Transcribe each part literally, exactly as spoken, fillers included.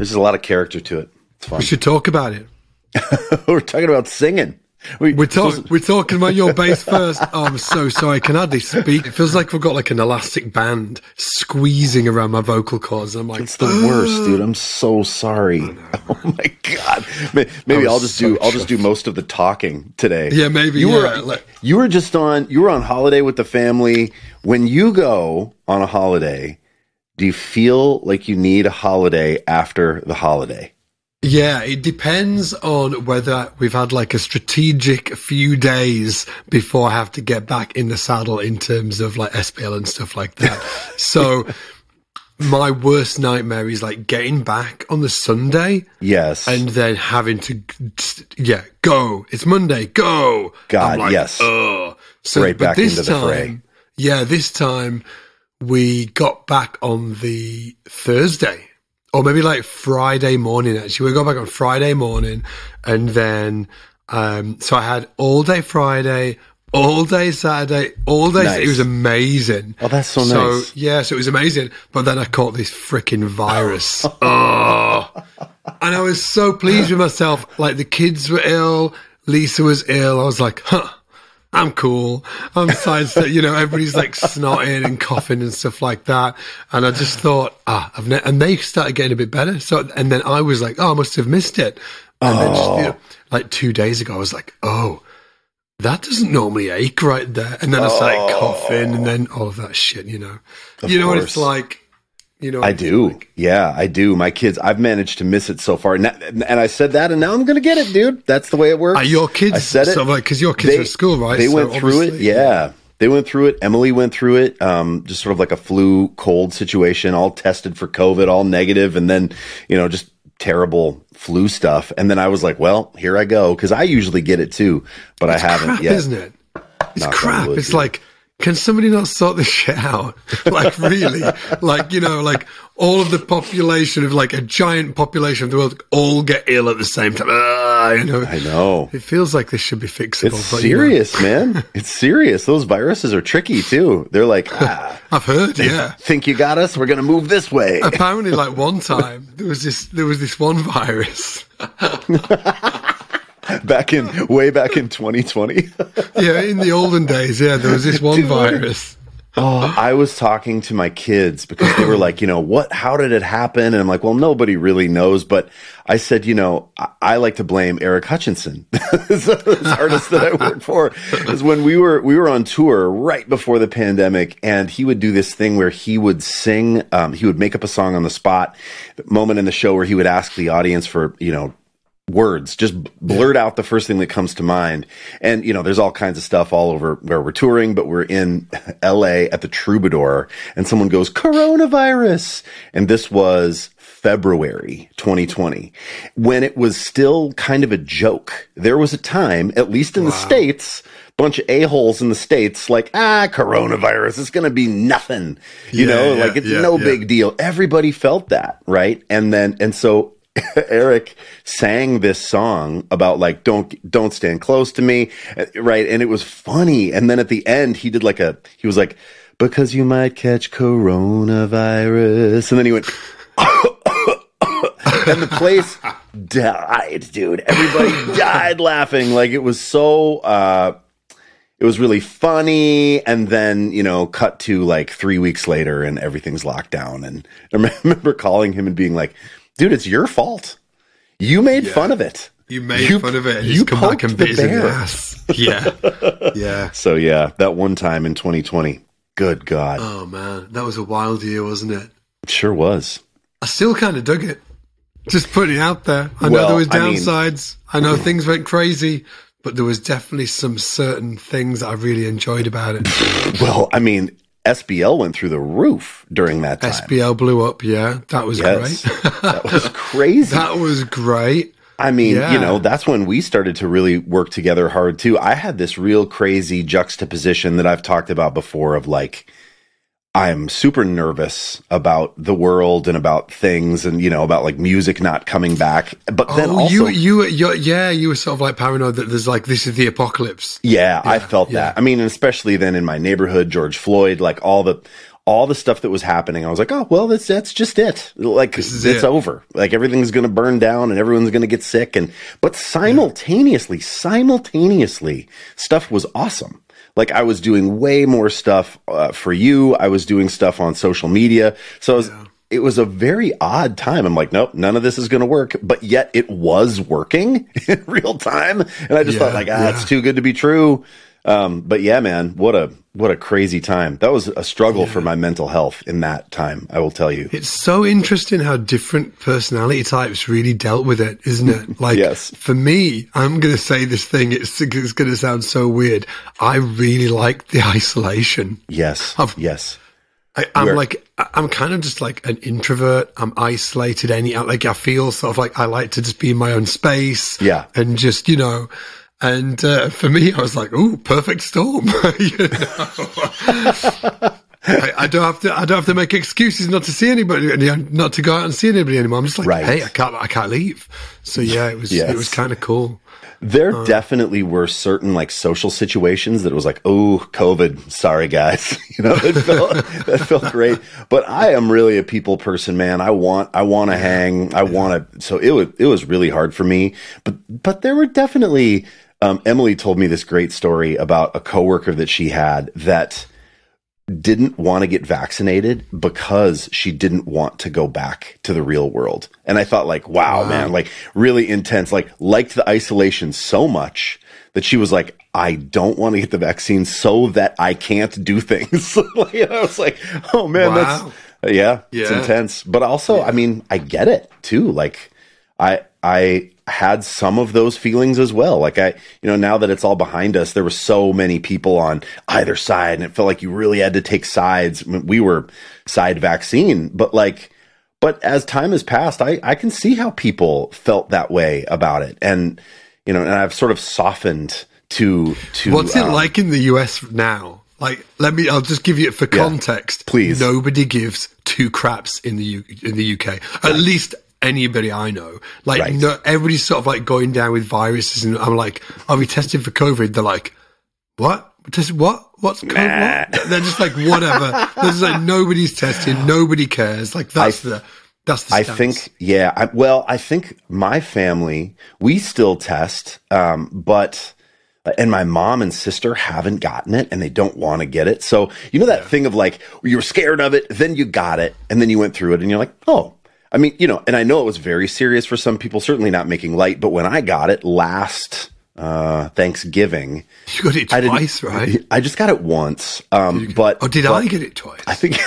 There's a lot of character to it. It's fun. We should talk about it. We're talking about singing. We, we're, talk, we're talking about your bass first. Oh, I'm so sorry. I can hardly speak. It feels like we've got like an elastic band squeezing around my vocal cords. I'm like, it's the Ugh. worst, dude. I'm so sorry. Oh my god. Maybe I'll just so do. Chuffed. I'll just do most of the talking today. Yeah, maybe. You yeah. were like, you were just on. You were on holiday with the family. When you go on a holiday, do you feel like you need a holiday after the holiday? Yeah, it depends on whether we've had like a strategic few days before I have to get back in the saddle in terms of like S P L and stuff like that. So my worst nightmare is like getting back on the Sunday. Yes. And then having to, yeah, go. It's Monday, go. God, I'm like, yes. Oh. So, right back this into the time, fray. Yeah, this time we got back on the Thursday. Or maybe like Friday morning, actually. We got back on Friday morning. And then, um, so I had all day Friday, all day Saturday, all day. Nice. It was amazing. Oh, that's so, so nice. Yeah, so it was amazing. But then I caught this freaking virus. oh. And I was so pleased with myself. Like the kids were ill. Lisa was ill. I was like, huh. I'm cool. I'm science, you know, everybody's like snotting and coughing and stuff like that. And I just thought, ah, I've ne-, and they started getting a bit better. So, and then I was like, oh, I must have missed it. And oh. then just, you know, like two days ago, I was like, oh, that doesn't normally ache right there. And then I started oh. coughing and then all of that shit, you know, of you know course. what it's like. You know, I do. Like. Yeah, I do. My kids, I've managed to miss it so far. And, that, and I said that, and now I'm going to get it, dude. That's the way it works. Are your kids, I said it. So like, because your kids they, are at school, right? They so went through it. Yeah. They went through it. Emily went through it. Um, just sort of like a flu cold situation, all tested for COVID, all negative, and then, you know, just terrible flu stuff. And then I was like, well, here I go. Because I usually get it too, but it's I haven't crap, yet. Isn't it? It's Knock crap. wood, it's dude. like, can somebody not sort this shit out? Like, really? Like, you know, like all of the population of like a giant population of the world all get ill at the same time. Ah, you know, I know. It feels like this should be fixable. It's but, serious, you know. man. It's serious. Those viruses are tricky too. They're like, ah, I've heard, yeah. Think you got us? We're going to move this way. Apparently, like one time there was this, there was this one virus. Back in, way back in twenty twenty. Yeah, in the olden days, yeah, there was this one Dude. virus. Oh, I was talking to my kids because they were like, you know, what, how did it happen? And I'm like, well, nobody really knows. But I said, you know, I, I like to blame Eric Hutchinson, this artist that I work for, is when we were, we were on tour right before the pandemic, and he would do this thing where he would sing, um, he would make up a song on the spot, the moment in the show where he would ask the audience for, you know, words, just blurt out the first thing that comes to mind. And, you know, there's all kinds of stuff all over where we're touring, but we're in L A at the Troubadour, and someone goes, coronavirus. And this was February twenty twenty, when it was still kind of a joke. There was a time, at least in wow. the States, bunch of a-holes in the States, like, ah, coronavirus, it's going to be nothing. You yeah, know, yeah, like it's yeah, no yeah. big deal. Everybody felt that, right? And then, and so Eric sang this song about like, don't, don't stand close to me. Right. And it was funny. And then at the end, he did like a, he was like, because you might catch coronavirus. And then he went, and the place died, dude. Everybody died laughing. Like it was so, uh, it was really funny. And then, you know, cut to like three weeks later and everything's locked down. And I remember calling him and being like, dude, it's your fault. You made yeah. fun of it. You made you, fun of it. And you he's come back and the bit his in the bear. ass. Yeah. Yeah. So yeah, that one time in twenty twenty. Good God. Oh man, that was a wild year, wasn't it? It sure was. I still kind of dug it. Just putting it out there. I know Well, there was I mean- downsides. I know things went crazy, but there was definitely some certain things that I really enjoyed about it. Well, I mean, S B L went through the roof during that time. S B L blew up, yeah. That was Yes. great. That was crazy. That was great. I mean, Yeah. you know, that's when we started to really work together hard too. I had this real crazy juxtaposition that I've talked about before of like, I'm super nervous about the world and about things and, you know, about like music not coming back. But then Oh, also, you, you, you're, yeah, you were sort of like paranoid that there's like, this is the apocalypse. yeah, I felt yeah. that. I mean, and especially then in my neighborhood, George Floyd, like all the, all the stuff that was happening, I was like, oh, well, that's, that's just it. Like, it's it. over. Like, everything's going to burn down and everyone's going to get sick. And, but simultaneously, yeah. simultaneously, stuff was awesome. Like, I was doing way more stuff uh, for you. I was doing stuff on social media. So I was, yeah. it was a very odd time. I'm like, nope, none of this is going to work. But yet it was working in real time. And I just yeah, thought, like, ah, yeah. it's too good to be true. Um, but yeah, man, what a, what a crazy time. That was a struggle yeah. for my mental health in that time, I will tell you. It's so interesting how different personality types really dealt with it, isn't it? Like, yes. for me, I'm going to say this thing, it's, it's going to sound so weird. I really like the isolation. Yes. Of, yes. I, I'm We're, like, I'm kind of just like an introvert. I'm isolated. Any, like, I feel sort of like I like to just be in my own space. Yeah. And just, you know, And uh, for me, I was like, "Ooh, perfect storm!" you know? I, I don't have to. I don't have to make excuses not to see anybody, not to go out and see anybody anymore. I'm just like, right. "Hey, I can't. I can't leave." So yeah, it was. Yes. It was kind of cool. There uh, definitely were certain like social situations that it was like, "Oh, COVID. Sorry, guys." You know, it felt that felt great. But I am really a people person, man. I want. I want to hang. I want to. So it was. It was really hard for me. But but there were definitely. Um, Emily told me this great story about a coworker that she had that didn't want to get vaccinated because she didn't want to go back to the real world. And I thought like, wow, wow, man, like really intense, like liked the isolation so much that she was like, I don't want to get the vaccine so that I can't do things. Like, you know, I was like, oh man, wow. that's, yeah, yeah, it's intense. But also, yeah. I mean, I get it too. Like I, I, had some of those feelings as well. Like I, you know, now that it's all behind us, there were so many people on either side and it felt like you really had to take sides. We were side vaccine, but like, but as time has passed, I, I can see how people felt that way about it. And, you know, and I've sort of softened to, to. What's it um, like in the U S now? Like, let me, I'll just give you it for context. Yeah, please. Nobody gives two craps in the U, in the U K. At right. least anybody I know, like right. no, everybody's sort of like going down with viruses, and I'm like, "Are we tested for COVID?" They're like, "What? Test what? What's COVID?" Nah. What? They're just like, "Whatever." There's like nobody's testing, nobody cares. Like that's I, the that's the. I stance. think, yeah. I, well, I think my family we still test, um, but. And my mom and sister haven't gotten it and they don't want to get it. So, you know that yeah. thing of like, you were scared of it, then you got it, and then you went through it and you're like, oh. I mean, you know, and I know it was very serious for some people, certainly not making light, but when I got it last uh, Thanksgiving. You got it twice, right? I just got it once. Um, get, but Oh, did but I get it twice? I think.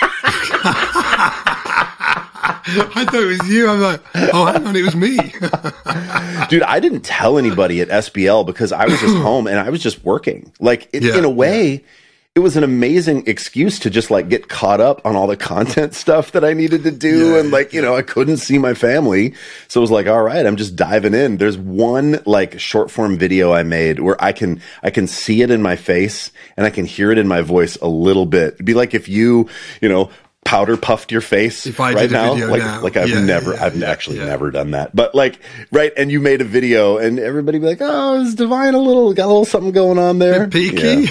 I thought it was you. I'm like, oh, hang on, it was me. Dude, I didn't tell anybody at S B L because I was just home and I was just working. Like, it, yeah, in a way. Yeah. It was an amazing excuse to just like get caught up on all the content stuff that I needed to do. Yeah, and like, you know, I couldn't see my family. So it was like, all right, I'm just diving in. There's one like short form video I made where I can, I can see it in my face and I can hear it in my voice a little bit. It'd be like if you, you know, powder puffed your face if I right did a now. Video like, now. like I've yeah, never, yeah, I've yeah, actually yeah. never done that. But like, right. And you made a video and everybody be like, oh, is Divine a little, got a little something going on there? Peaky.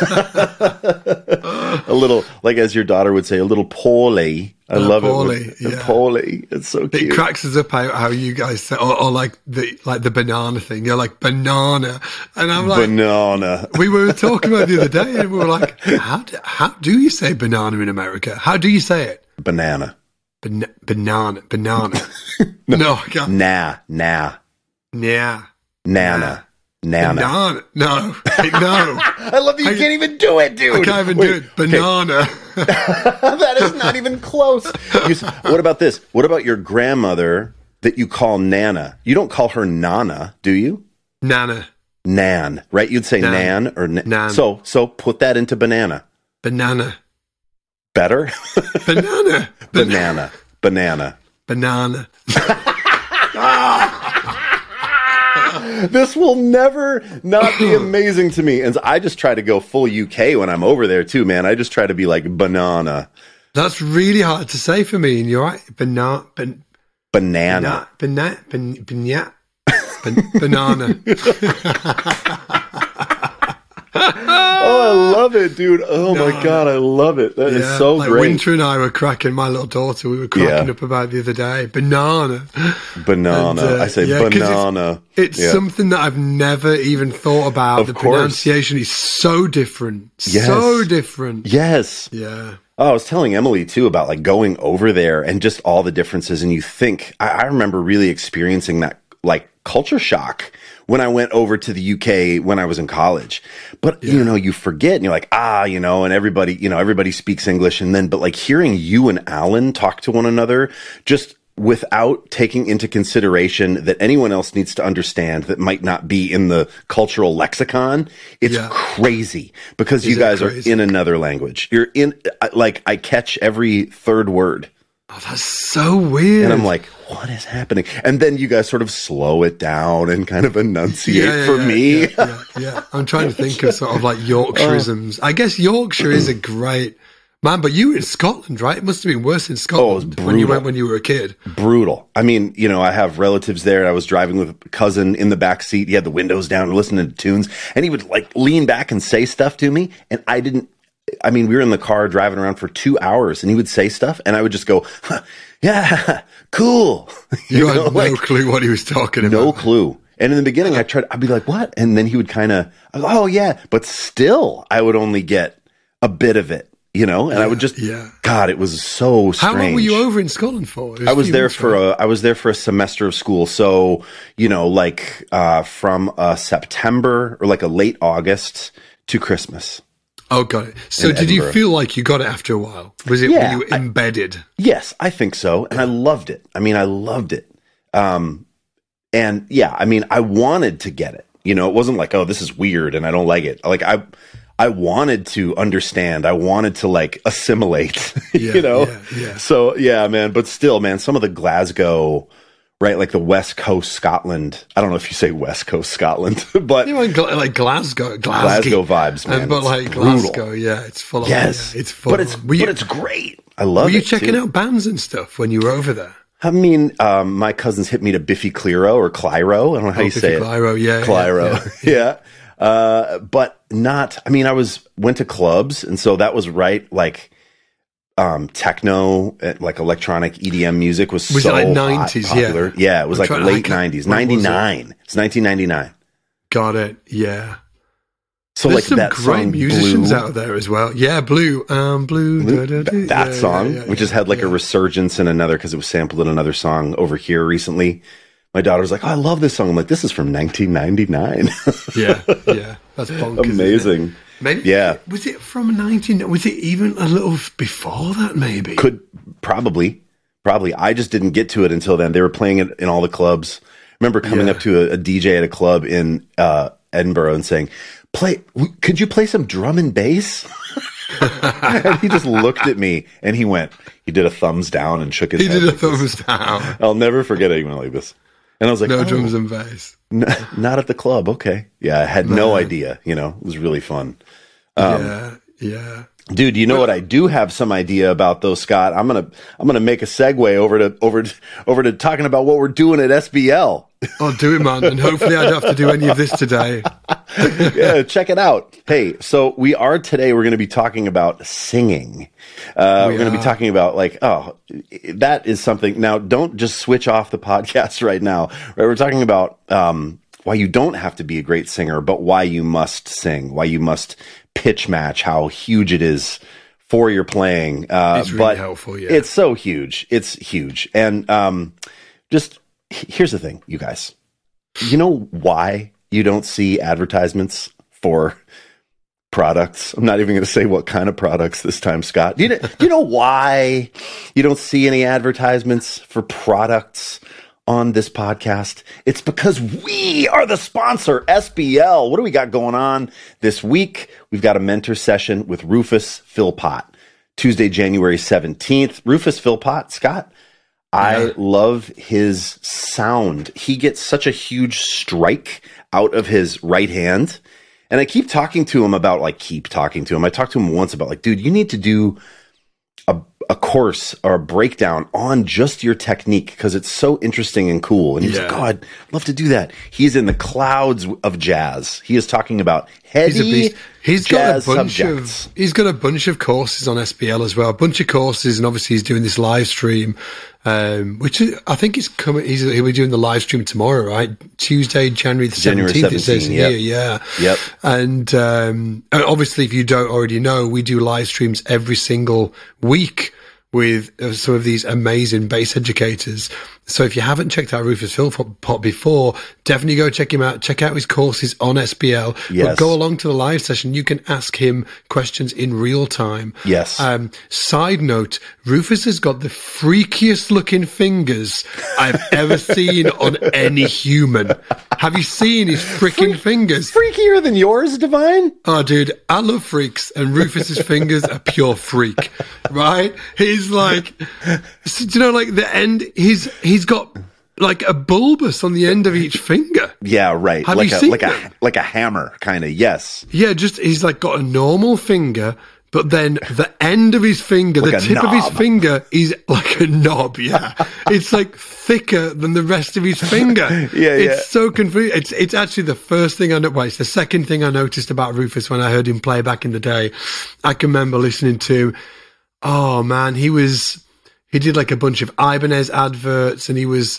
Yeah. A little, like as your daughter would say, a little poorly. I uh, love poorly, it. Yeah. Poorly. It's so cute. It cracks us up how, how you guys say, or, or like the like the banana thing. You're like banana, and I'm like banana. We were talking about it the other day, and we were like, how do, how do you say banana in America? How do you say it? Banana. Ban- banana. Banana. no, no, I can't. Nah. Nah. Nah. Nana. Nah. Nana. Banana. No. Hey, no. I love that you I, can't even do it, dude. I can't even Wait, do it. Banana. Okay. That is not even close. You, what about this? What about your grandmother that you call Nana? You don't call her Nana, do you? Nana. Nan, right? You'd say Nan, nan or na- Nan. So, so put that into banana. Banana. Better? Banana. Banana. Banana. Banana. This will never not be amazing to me. And I just try to go full U K when I'm over there too, man. I just try to be like banana. That's really hard to say for me. And you're right. Bana- ban- banana. Banana. Ban- ban- ban- banana. Oh, I love it, dude. Oh no, my God, I love it. That yeah, is so like great. Winter and I were cracking, my little daughter, we were cracking yeah. up about the other day. Banana. Banana. And, uh, I say yeah, banana. It's, it's yeah. something that I've never even thought about. Of the course. Pronunciation is so different. Yes. So different. Yes. Yeah. Oh, I was telling Emily too about like going over there and just all the differences. And you think, I, I remember really experiencing that like culture shock when I went over to the U K when I was in college. But, yeah. you know, you forget and you're like, ah, you know, and everybody, you know, everybody speaks English. And then, but like hearing you and Alan talk to one another, just without taking into consideration that anyone else needs to understand that might not be in the cultural lexicon, it's yeah. crazy because Is you guys crazy? Are in another language. You're in, like, I catch every third word. Oh, that's so weird. And I'm like, what is happening? And then you guys sort of slow it down and kind of enunciate yeah, yeah, for yeah, me. Yeah, yeah, yeah. I'm trying to think of sort of like Yorkshireisms. Oh. I guess Yorkshire is a great... Man, but you were in Scotland, right? It must have been worse in Scotland oh, it was brutal. when you went when you were a kid. Brutal. I mean, you know, I have relatives there. I was driving with a cousin in the back seat. He had the windows down, listening to tunes, and he would like lean back and say stuff to me, and I didn't. I mean, we were in the car driving around for two hours, and he would say stuff, and I would just go, huh, "Yeah, cool." You, you had know, no like, clue what he was talking about. No clue. And in the beginning, I tried. I'd be like, "What?" And then he would kind of, "Oh yeah," but still, I would only get a bit of it. You know, and yeah, I would just, yeah. God, it was so strange. How long were you over in Scotland for? Was I was there for right? a, I was there for a semester of school. So, you know, like, uh, from, uh, September or like a late August to Christmas. Oh, got it. So did Edinburgh. You feel like you got it after a while? Was it, yeah, were you embedded? I, yes, I think so. And I loved it. I mean, I loved it. Um, and yeah, I mean, I wanted to get it, you know, it wasn't like, oh, this is weird and I don't like it. Like I, I wanted to understand. I wanted to like assimilate, yeah, you know? Yeah, yeah. So yeah, man, but still, man, some of the Glasgow, right? Like the West Coast Scotland. I don't know if you say West Coast Scotland, but you know, like Glasgow, Glasgow, Glasgow vibes, man. And, but like brutal. Glasgow, yeah, it's full of, yes, yeah, it's full but it's, of, you, but it's great. I love it. Were you checking too. out bands and stuff when you were over there? I mean, um, my cousins hit me to Biffy Clyro or Clyro. I don't know how oh, you Biffy say Clyro, it. Yeah, Clyro, yeah. yeah. yeah. Uh, but not, I mean, I was, went to clubs. And so that was right. Like, um, techno, like electronic E D M music was, was so it like nineties, hot, popular. Yeah. Yeah. It was I'm like late nineties, ninety-nine. It? It's nineteen ninety-nine. Got it. Yeah. So There's like some that great song, musicians Blue, out there as well. Yeah. Blue, um, Blue, Blue da, da, da. that yeah, song, yeah, yeah, which yeah, has had like yeah. a resurgence in another, cause it was sampled in another song over here recently. My daughter was like, oh, I love this song. I'm like, this is from nineteen ninety-nine. yeah, yeah. That's bonkers. Amazing. Maybe, yeah. Was it from nineteen? Was it even a little before that, maybe? Could, probably. Probably. I just didn't get to it until then. They were playing it in all the clubs. I remember coming yeah. up to a, a D J at a club in uh, Edinburgh and saying, play, could you play some drum and bass? And he just looked at me and he went, he did a thumbs down and shook his he head. He did a like thumbs this. down. I'll never forget anyone like this. And I was like, no oh, drums and bass. N- not at the club. Okay. Yeah. I had no, no idea, you know, it was really fun. Um, yeah. Yeah. Dude, you know what? I do have some idea about those, Scott. I'm gonna, I'm gonna make a segue over to, over, to, over to talking about what we're doing at S B L. Oh, do it, man! And hopefully, I don't have to do any of this today. Yeah, check it out. Hey, so we are today. We're going to be talking about singing. Uh, we we're going to be talking about like, oh, that is something. Now, don't just switch off the podcast right now. Right? We're talking about um, why you don't have to be a great singer, but why you must sing. Why you must pitch match. How huge it is for your playing. Uh, it's really but helpful. Yeah, it's so huge. It's huge. And um, just here's the thing, you guys. You know why you don't see advertisements for products? I'm not even going to say what kind of products this time, Scott. Do you, do you know why you don't see any advertisements for products on this podcast? It's because we are the sponsor, S B L. What do we got going on this week? We've got a mentor session with Rufus Philpott, Tuesday, January seventeenth. Rufus Philpott, Scott, I yeah. love his sound. He gets such a huge strike out of his right hand. And I keep talking to him about, like, keep talking to him. I talked to him once about, like, dude, you need to do a, a course or a breakdown on just your technique because it's so interesting and cool. And he's Yeah. like, oh, I'd love to do that. He's in the clouds of jazz. He is talking about heady He's a beast. He's jazz got a bunch subjects. of he's got a bunch of courses on S B L as well, a bunch of courses, and obviously he's doing this live stream, um, which is, I think is coming. He's he'll be doing the live stream tomorrow, right? Tuesday, January the January seventeenth. It says seventeenth, here, yeah, Yep. And, um, and obviously, if you don't already know, we do live streams every single week with uh, some of these amazing bass educators. So if you haven't checked out Rufus Philpott before, definitely go check him out. Check out his courses on S B L. Yes. But go along to the live session. You can ask him questions in real time. Yes. Um, side note, Rufus has got the freakiest looking fingers I've ever seen on any human. Have you seen his freaking fingers? Freakier than yours, Divine? Oh, dude, I love freaks, and Rufus's fingers are pure freak, right? He's like, so, do you know, like the end, he's he's got like a bulbous on the end of each finger. Yeah, right. Have like you a seen like them? a like a hammer, kind of. Yes. Yeah, just he's like got a normal finger, but then the end of his finger, Like the a tip of his knob. finger is like a knob. Yeah, it's like thicker than the rest of his finger. Yeah, it's yeah. so confusing. It's it's actually the first thing I know. Well, it's the second thing I noticed about Rufus when I heard him play back in the day. I can remember listening to. Oh man, he was. He did like a bunch of Ibanez adverts, and he was.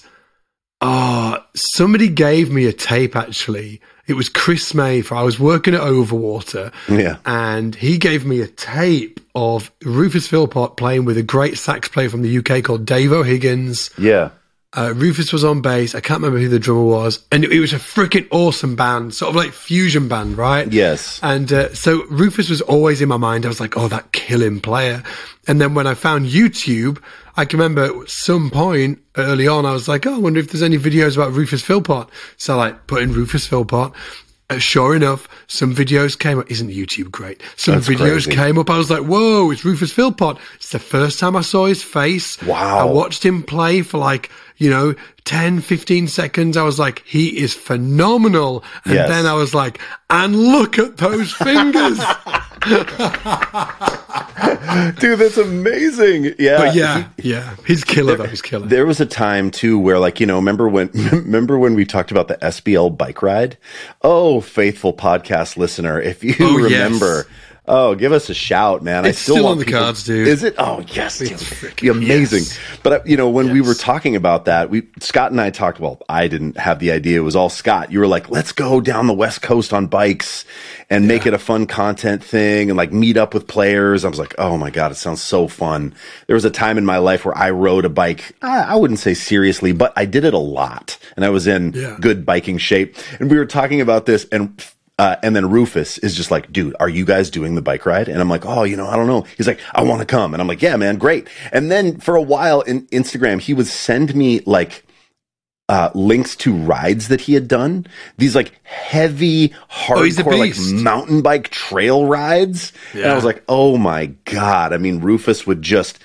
Oh, somebody gave me a tape actually. It was Chris May for I was working at Overwater. Yeah. And he gave me a tape of Rufus Philpott playing with a great sax player from the U K called Dave O'Higgins. Yeah. Uh, Rufus was on bass. I can't remember who the drummer was. And it was a freaking awesome band, sort of like fusion band, right? Yes. And uh, so Rufus was always in my mind. I was like, oh, that killing player. And then when I found YouTube, I can remember at some point early on, I was like, oh, I wonder if there's any videos about Rufus Philpott. So I like put in Rufus Philpott. Uh, sure enough, some videos came up. Isn't YouTube great? Some That's videos crazy. came up. I was like, whoa, it's Rufus Philpott. It's the first time I saw his face. Wow. I watched him play for like, you know, ten, fifteen seconds. I was like, he is phenomenal. And Yes. then I was like, and look at those fingers. Dude, that's amazing. Yeah. But yeah, yeah, he's killer though. He's killer. There was a time too where, like, you know, remember when remember when we talked about the S B L bike ride? Oh, faithful podcast listener, if you Oh, yes. remember, oh, give us a shout, man. It's I still still want on the people- cards, dude. Is it? Oh, yes, It's dude. freaking- Be amazing. yes. But uh, you know, when we Yes. were talking about that, we Scott and I talked. Well, I didn't have the idea; it was all Scott. You were like, "Let's go down the West Coast on bikes and make it a fun content thing, and like meet up with players." I was like, "Oh my god, it sounds so fun." There was a time in my life where I rode a bike. I, I wouldn't say seriously, but I did it a lot, and I was in Yeah. good biking shape. And we were talking about this, and uh, and then Rufus is just like, "Dude, are you guys doing the bike ride?" And I'm like, "Oh, you know, I don't know." He's like, "I want to come," and I'm like, "Yeah, man, great." And then for a while in Instagram, he would send me like uh, links to rides that he had done. These like heavy, he's a hardcore, like beast. mountain bike trail rides. And I Yeah. was like, oh my God. I mean, Rufus would just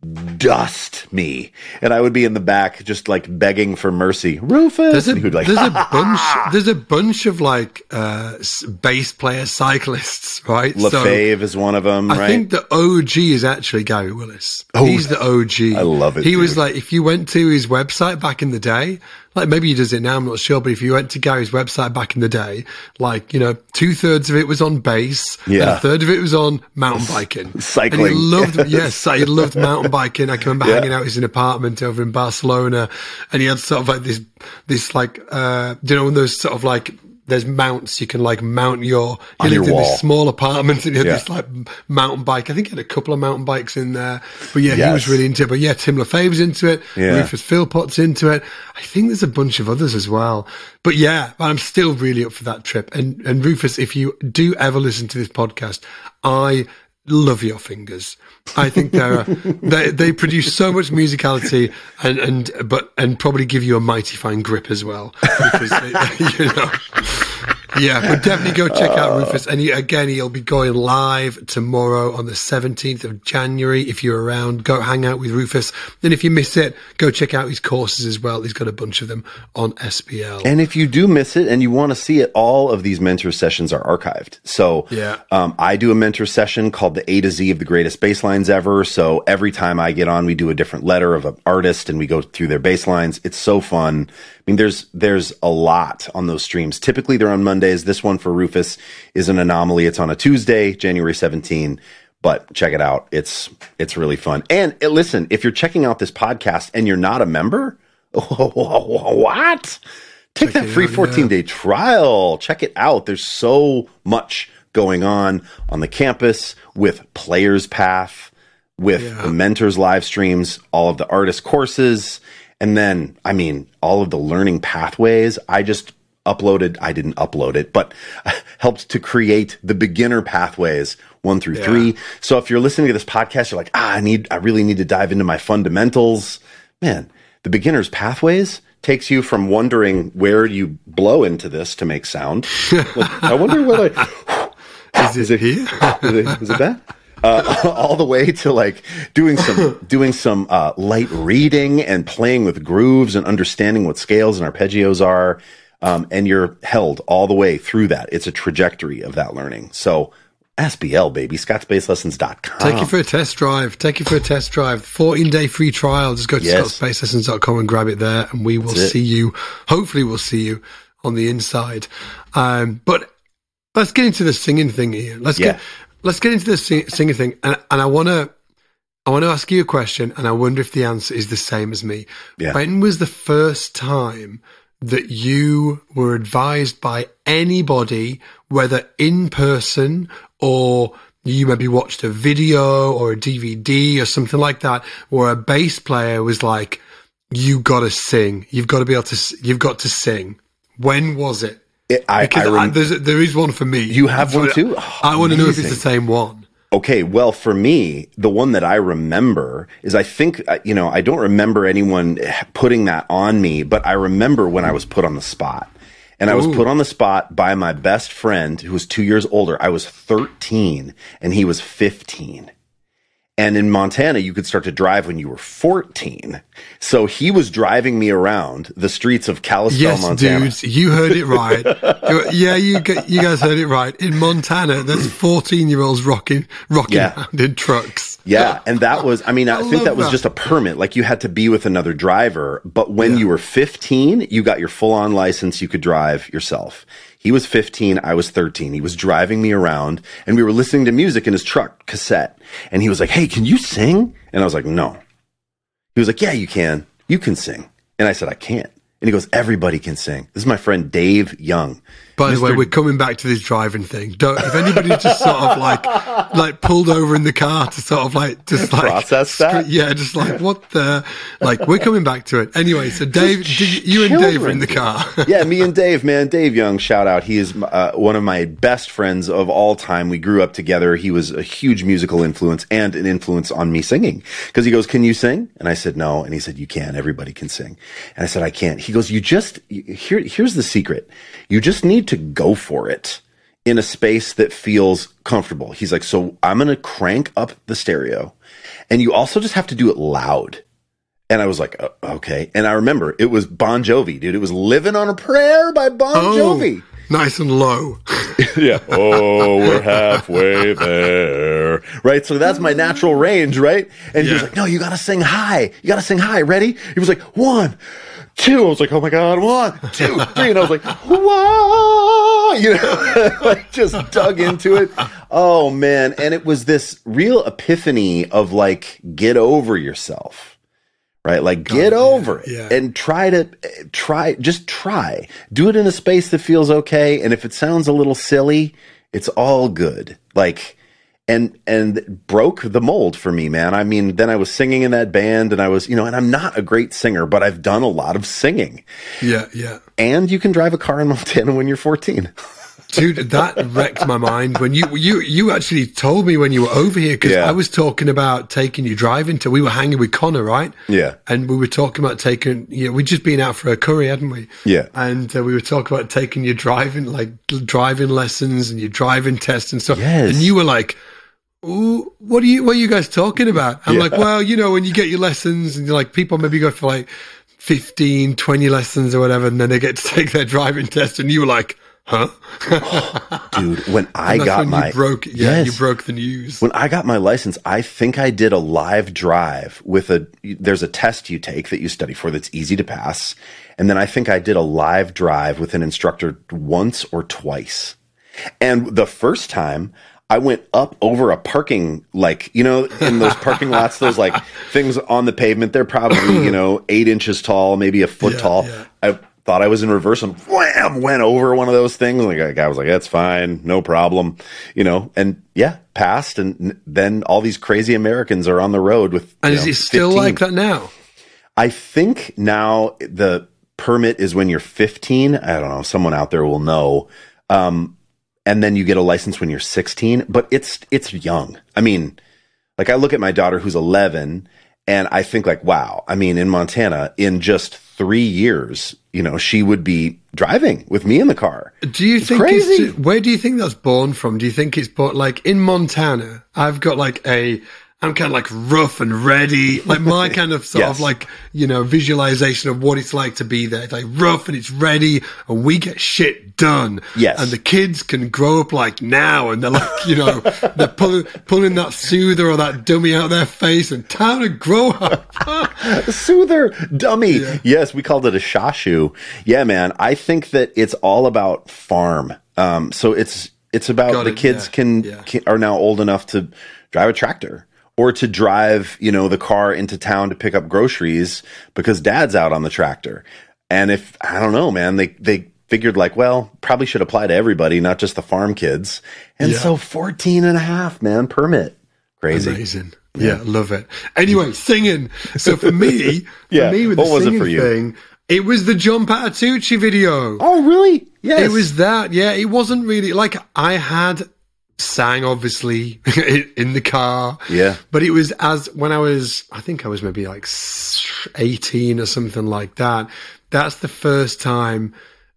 dust me. And I would be in the back just like begging for mercy. Rufus. There's a, And he would like, there's a bunch. There's a bunch of like uh, s- bass player cyclists, right? LaFave is one of them, I right? think the O G is actually Gary Willis. Oh, He's the O G. I love it, He was dude. like, if you went to his website back in the day, like maybe he does it now, I'm not sure, but if you went to Gary's website back in the day, like, you know, two thirds of it was on bass, and Yeah. a third of it was on mountain biking. Cycling. And he loved, yes, he loved mountain biking. I can remember Yeah. hanging out in his apartment over in Barcelona, and he had sort of like this, this like, uh, you know, when those sort of like, there's mounts you can like mount your, he On lived your in wall. this small apartment and he had Yeah. this like mountain bike. I think he had a couple of mountain bikes in there, but yeah, he Yes. was really into it. But yeah, Tim LaFave's into it. Yeah. Rufus Philpott's into it. I think there's a bunch of others as well. But yeah, I'm still really up for that trip. And, and Rufus, if you do ever listen to this podcast, I love your fingers. I think they're, they, they produce so much musicality and, and, but, and probably give you a mighty fine grip as well. Because, they, you know, Yeah, but definitely go check out Rufus. And he, again, he'll be going live tomorrow on the seventeenth of January. If you're around, go hang out with Rufus. And if you miss it, go check out his courses as well. He's got a bunch of them on S B L. And if you do miss it and you want to see it, all of these mentor sessions are archived. So yeah. um, I do a mentor session called the A to Z of the greatest bass lines ever. So every time I get on, we do a different letter of an artist and we go through their bass lines. It's so fun. I mean, there's there's a lot on those streams. Typically, they're on Mondays. This one for Rufus is an anomaly. It's on a Tuesday, January seventeenth. But check it out. It's it's really fun. And uh, listen, if you're checking out this podcast and you're not a member, what? Take check that free fourteen-day yeah. trial. Check it out. There's so much going on on the campus with Players Path, with yeah. the mentors live streams, all of the artist courses. And then, I mean, all of the learning pathways. I just uploaded, I didn't upload it, but helped to create the beginner pathways one through yeah. three. So if you're listening to this podcast, you're like, ah, I need, I really need to dive into my fundamentals. Man, the beginner's pathways takes you from wondering where you blow into this to make sound. Like, I wonder what I, is, is it here? Is it, is it that? Uh, all the way to like doing some doing some uh, light reading and playing with grooves and understanding what scales and arpeggios are, um, and you're held all the way through that. It's a trajectory of that learning. So S B L, baby, scotts bass lessons dot com. Take you for a test drive. Take you for a test drive. fourteen-day free trial. Just go to Yes. scotts bass lessons dot com and grab it there, and we will That's it. see you. Hopefully, we'll see you on the inside. Um, but let's get into the singing thing here. Let's Yeah. get let's get into the sing- singing thing, and, and I want to I want to ask you a question, and I wonder if the answer is the same as me. Yeah. When was the first time that you were advised by anybody, whether in person or you maybe watched a video or a D V D or something like that, where a bass player was like, "You got to sing. You've got to be able to. s- You've got to sing." When was it? It, I, Because I I, rem- there's, there is one for me. You have one too? Oh, I want to know if it's amazing. the same one. Okay, well, for me, the one that I remember is I think, uh, you know, I don't remember anyone putting that on me, but I remember when I was put on the spot. And I was Ooh. put on the spot by my best friend who was two years older. I was thirteen and he was fifteen. And in Montana, you could start to drive when you were fourteen. So he was driving me around the streets of Kalispell, Yes, Montana. dudes, you heard it right. yeah, you g- you guys heard it right. In Montana, there's fourteen-year-olds rocking rocking Yeah. around in trucks. Yeah, and that was, I mean, I, I think love that was that. just a permit. Like you had to be with another driver. But when Yeah. you were fifteen, you got your full on license. You could drive yourself. He was fifteen. I was thirteen. He was driving me around and we were listening to music in his truck cassette. And he was like, "Hey, can you sing?" And I was like, "No." He was like, "Yeah, you can. You can sing." And I said, "I can't." And he goes, "Everybody can sing." This is my friend Dave Young. By the way, Mister we're coming back to this driving thing. Don't, if anybody just sort of like, like pulled over in the car to sort of like, just like, Process that? yeah, just like, what the, like, we're coming back to it. Anyway, so Dave, did you, you and Dave were in the car. Yeah, me and Dave, man. Dave Young, shout out. He is uh, one of my best friends of all time. We grew up together. He was a huge musical influence and an influence on me singing. Because he goes, "Can you sing?" And I said, "No." And he said, "You can. Everybody can sing." And I said, "I can't." He goes, "You just, here, here's the secret. You just need to go for it in a space that feels comfortable." He's like, "So I'm going to crank up the stereo. And you also just have to do it loud." And I was like, "Oh, okay." And I remember it was Bon Jovi, dude. It was "Living on a Prayer" by Bon Oh, Jovi. nice and low. Yeah. Oh, we're halfway there. Right. So that's my natural range. Right. And he was Yeah. like, "No, you got to sing high. You got to sing high. Ready?" He was like, "One, two." I was like, "Oh my God. One, two, three." And I was like, "Whoa," you know, like just dug into it. Oh man. And it was this real epiphany of like, get over yourself. Right? Like, get yeah, over it yeah. and try to try, just try. Do it in a space that feels okay. And if it sounds a little silly, it's all good. Like, and, and broke the mold for me, man. I mean, then I was singing in that band and I was, you know, and I'm not a great singer, but I've done a lot of singing. Yeah, yeah. And you can drive a car in Montana when you're fourteen. Dude, that wrecked my mind when you you you actually told me when you were over here, because Yeah. I was talking about taking you driving to. We were hanging with Connor, right? Yeah. And we were talking about taking. You know, we'd just been out for a curry, hadn't we? Yeah. And uh, we were talking about taking you driving, like driving lessons and your driving tests and stuff. Yes. And you were like, "Ooh, what are you? What are you guys talking about?" I'm Yeah. like, "Well, you know, when you get your lessons, and you're like, people maybe go for like fifteen, twenty lessons or whatever, and then they get to take their driving test." And you were like, "Huh?" Dude, when I And that's got when my you broke, yeah, Yes. you broke the news. When I got my license, I think I did a live drive with a, there's a test you take that you study for that's easy to pass. And then I think I did a live drive with an instructor once or twice. And the first time I went up over a parking, like, you know, in those parking lots, those like things on the pavement, they're probably, you know, eight inches tall, maybe a foot Yeah, tall. yeah. I thought I was in reverse and wham, went over one of those things. Like a guy was like, that's fine, no problem, you know, and yeah, passed. And n- then all these crazy Americans are on the road with, And you is know, it still fifteen. like that now? I think now the permit is when you're fifteen. I don't know. Someone out there will know. Um, and then you get a license when you're sixteen, but it's, it's young. I mean, like I look at my daughter who's eleven and I think like, wow, I mean, in Montana, in just three years, you know, she would be driving with me in the car. Do you It's think crazy. it's, where do you think that's born from? Do you think it's born like in Montana? I've got like a, I'm kind of like rough and ready, like my kind of sort Yes. of like, you know, visualization of what it's like to be there. It's like rough and it's ready and we get shit done. Yes. And the kids can grow up like now and they're like, you know, they're pulling, pulling that soother or that dummy out of their face and time to grow up. Soother dummy. Yes, we called it a shashu. Yeah, man. I think that it's all about farm. Um, so it's it's about Got the it, kids yeah, can, yeah. can are now old enough to drive a tractor or to drive, you know, the car into town to pick up groceries because dad's out on the tractor. And if I don't know, man, they they figured like, well, probably should apply to everybody, not just the farm kids. And Yeah. so fourteen and a half, man, permit. Crazy. Amazing. Yeah, love it. Anyway, singing. So for me, Yeah, for me with what the was it singing for you? thing, it was the John Patitucci video. Oh, really? Yes. It was that. Yeah, it wasn't really like I had sang obviously in the car. Yeah. But it was as when I was, I think I was maybe like eighteen or something like that. That's the first time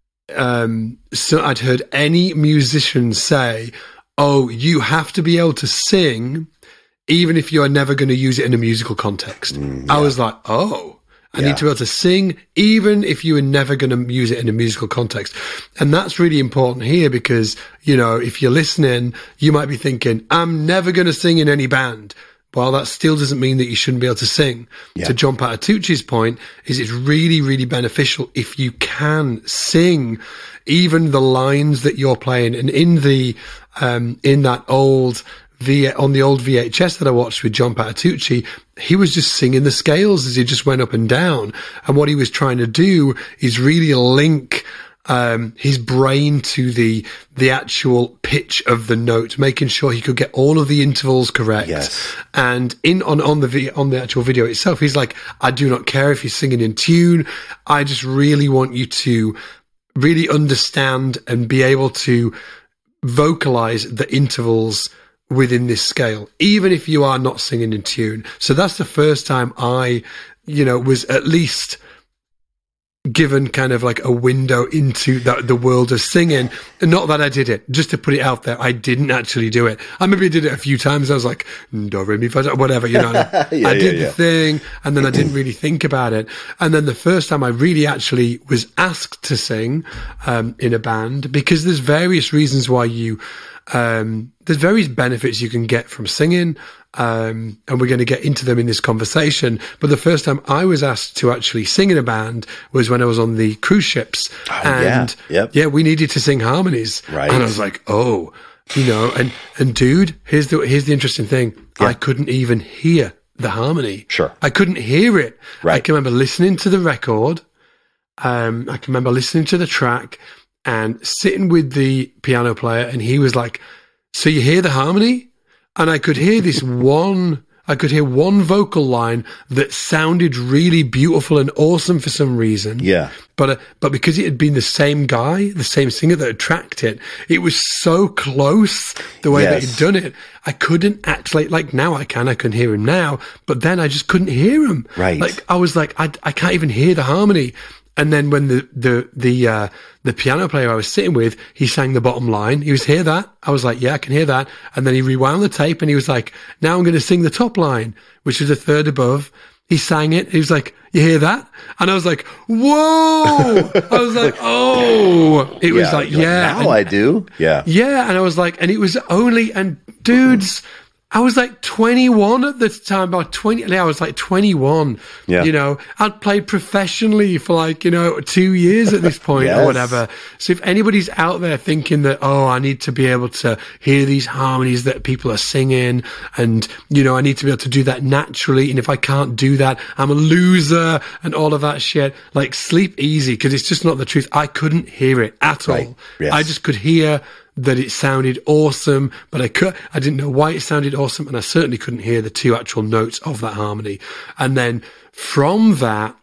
um, so I'd heard any musician say, "Oh, you have to be able to sing, even if you are never going to use it in a musical context." Mm, yeah. I was like, "Oh, I Yeah. need to be able to sing, even if you are never going to use it in a musical context." And that's really important here because, you know, if you're listening, you might be thinking, "I'm never going to sing in any band." Well, that still doesn't mean that you shouldn't be able to sing. Yeah. To John Patitucci's point, is it's really, really beneficial if you can sing even the lines that you're playing. And in the um, in that old V on the old V H S that I watched with John Patitucci, he was just singing the scales as he just went up and down. And what he was trying to do is really link um, his brain to the the actual pitch of the note, making sure he could get all of the intervals correct. Yes. And in on on the vi- on the actual video itself, he's like, "I do not care if you're singing in tune. I just really want you to really understand and be able to vocalize the intervals within this scale, even if you are not singing in tune." So that's the first time I, you know, was at least given kind of like a window into the, the world of singing. And not that I did it, just to put it out there, I didn't actually do it. I maybe did it a few times. I was like, do, re, mi, fa, sol, whatever, you know. Yeah, I did yeah, the yeah. thing, and then I didn't really think about it. And then the first time I really actually was asked to sing um, in a band, because there's various reasons why you, um, there's various benefits you can get from singing. Um, and we're going to get into them in this conversation. But the first time I was asked to actually sing in a band was when I was on the cruise ships. Oh, and yeah. Yep. yeah, we needed to sing harmonies. Right. And I was like, oh, you know, and, and dude, here's the, here's the interesting thing. Yeah. I couldn't even hear the harmony. Sure. I couldn't hear it. Right. I can remember listening to the record. Um, I can remember listening to the track and sitting with the piano player, and he was like, "So you hear the harmony?" And I could hear this one I could hear one vocal line that sounded really beautiful and awesome for some reason. Yeah. But uh, but because it had been the same guy, the same singer that had tracked it, it was so close the way that Yes. he'd done it. I couldn't actually, like now I can, I can hear him now, but then I just couldn't hear him. Right. Like I was like, I, I can't even hear the harmony. And then when the, the, the, uh, the piano player I was sitting with, he sang the bottom line. He was, hear that? I was like, yeah, I can hear that. And then he rewound the tape and he was like, now I'm going to sing the top line, which is a third above. He sang it. He was like, you hear that? And I was like, whoa. I was like, oh, it was Yeah, like, you're yeah. now and, I do. Yeah. yeah. And I was like, and it was only, and dudes, I was like twenty-one at the time, about twenty, yeah, I was like twenty-one, Yeah. you know, I'd played professionally for like, you know, two years at this point Yes. or whatever. So if anybody's out there thinking that, oh, I need to be able to hear these harmonies that people are singing and, you know, I need to be able to do that naturally. And if I can't do that, I'm a loser and all of that shit, like sleep easy, because it's just not the truth. I couldn't hear it at Right. all. Yes. I just could hear that it sounded awesome, but I could, I didn't know why it sounded awesome, and I certainly couldn't hear the two actual notes of that harmony. And then from that,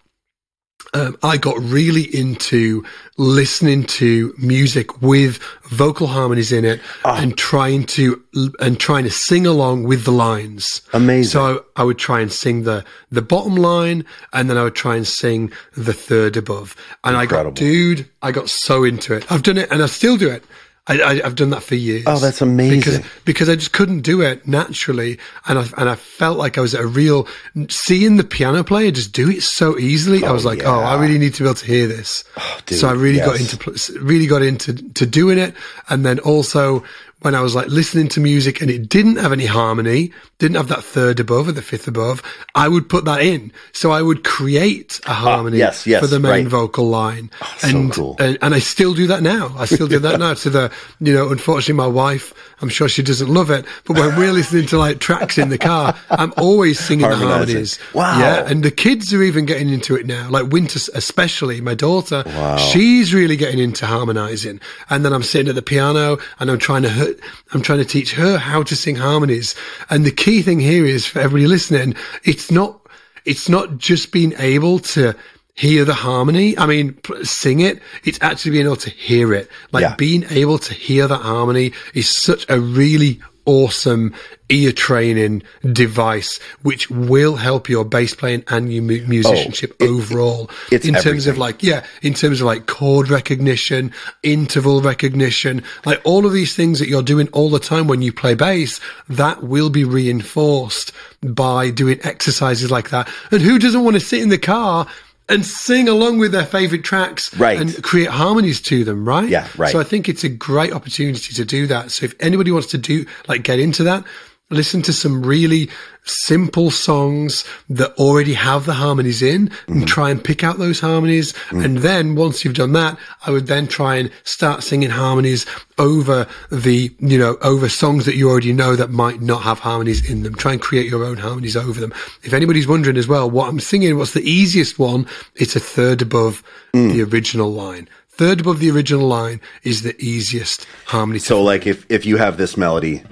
um, I got really into listening to music with vocal harmonies in it and trying to, and trying to sing along with the lines. Amazing. So I would try and sing the, the bottom line, and then I would try and sing the third above. And Incredible. I got, dude, I got so into it. I've done it and I still do it. I, I, I've done that for years. Oh, that's amazing. Because, because I just couldn't do it naturally. And I, and I felt like I was at a real, seeing the piano player just do it so easily. I was like, yeah. oh, I really need to be able to hear this. dude, so I really got yes. into, pl- really got into, to doing it. And then also when I was like listening to music and it didn't have any harmony, didn't have that third above or the fifth above, I would put that in. So I would create a harmony yes, yes, for the main right. vocal line. so and, cool. and, and I still do that now. I still do that now to the, you know, unfortunately my wife, I'm sure she doesn't love it, but when we're listening to like tracks in the car, I'm always singing the Harmonizing. harmonies. Wow. Yeah. And the kids are even getting into it now. Like Winter, especially my daughter, Wow. she's really getting into harmonizing. And then I'm sitting at the piano and I'm trying to hurt, I'm trying to teach her how to sing harmonies. And the key thing here is for everybody listening, it's not, it's not just being able to hear the harmony. I mean, p- sing it. It's actually being able to hear it. Like Yeah. being able to hear that harmony is such a really awesome ear training device, which will help your bass playing and your mu- musicianship Oh, it- overall. it's in terms everything. of like, yeah, in terms of like chord recognition, interval recognition, like all of these things that you're doing all the time when you play bass, that will be reinforced by doing exercises like that. And who doesn't want to sit in the car and sing along with their favorite tracks Right. and create harmonies to them, right? Yeah, right. So I think it's a great opportunity to do that. So if anybody wants to do, like, get into that, listen to some really simple songs that already have the harmonies in Mm-hmm. and try and pick out those harmonies. Mm. And then once you've done that, I would then try and start singing harmonies over the, you know, over songs that you already know that might not have harmonies in them. Try and create your own harmonies over them. If anybody's wondering as well, what I'm singing, what's the easiest one? It's a third above Mm. the original line. Third above the original line is the easiest harmony. to So like if, if you have this melody,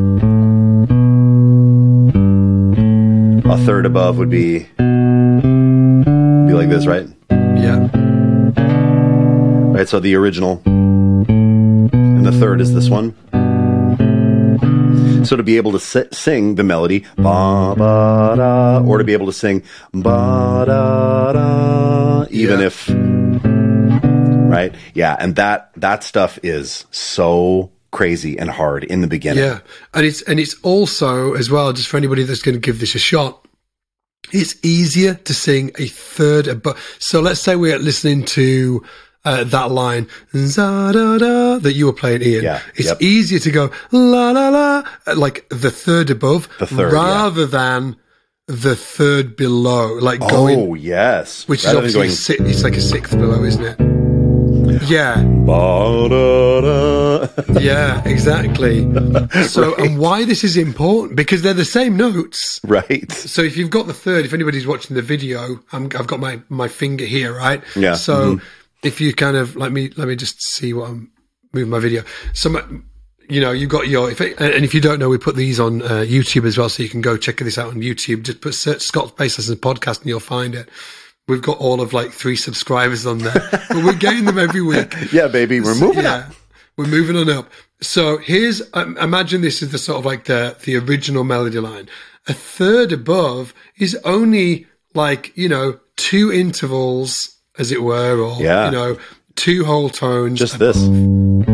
a third above would be be like this, right? Yeah. Right, so the original and the third is this one. So to be able to si- sing the melody, ba ba da, or to be able to sing ba da da, even Yeah. if, right, yeah, and that that stuff is so crazy and hard in the beginning. Yeah. And it's, and it's also as well, just for anybody that's going to give this a shot, it's easier to sing a third above. So let's say we're listening to uh, that line, za-da-da, that you were playing, Ian. Yeah, It's yep. easier to go la la la, like the third above, The third, rather than the third below, like going, Oh yes, which Rather is than obviously going si- it's like a sixth below, isn't it? Yeah. ba da da. Yeah, exactly. So, and why this is important, because they're the same notes. Right. So if you've got the third, if anybody's watching the video, I'm, I've got my, my finger here, right? Yeah. So if you kind of, let me, let me just see what I'm moving my video. So my, you know, you've got your, if it, and if you don't know, we put these on uh, YouTube as well, so you can go check this out on YouTube. Just put search Scott's Bass Lessons podcast and you'll find it. We've got all of like three subscribers on there, but we're getting them every week. Yeah, baby, we're moving yeah, up. We're moving on up. So here's, um, imagine this is the sort of like the, the original melody line. A third above is only like, you know, two intervals, as it were, or, yeah. you know, two whole tones. Just above. this.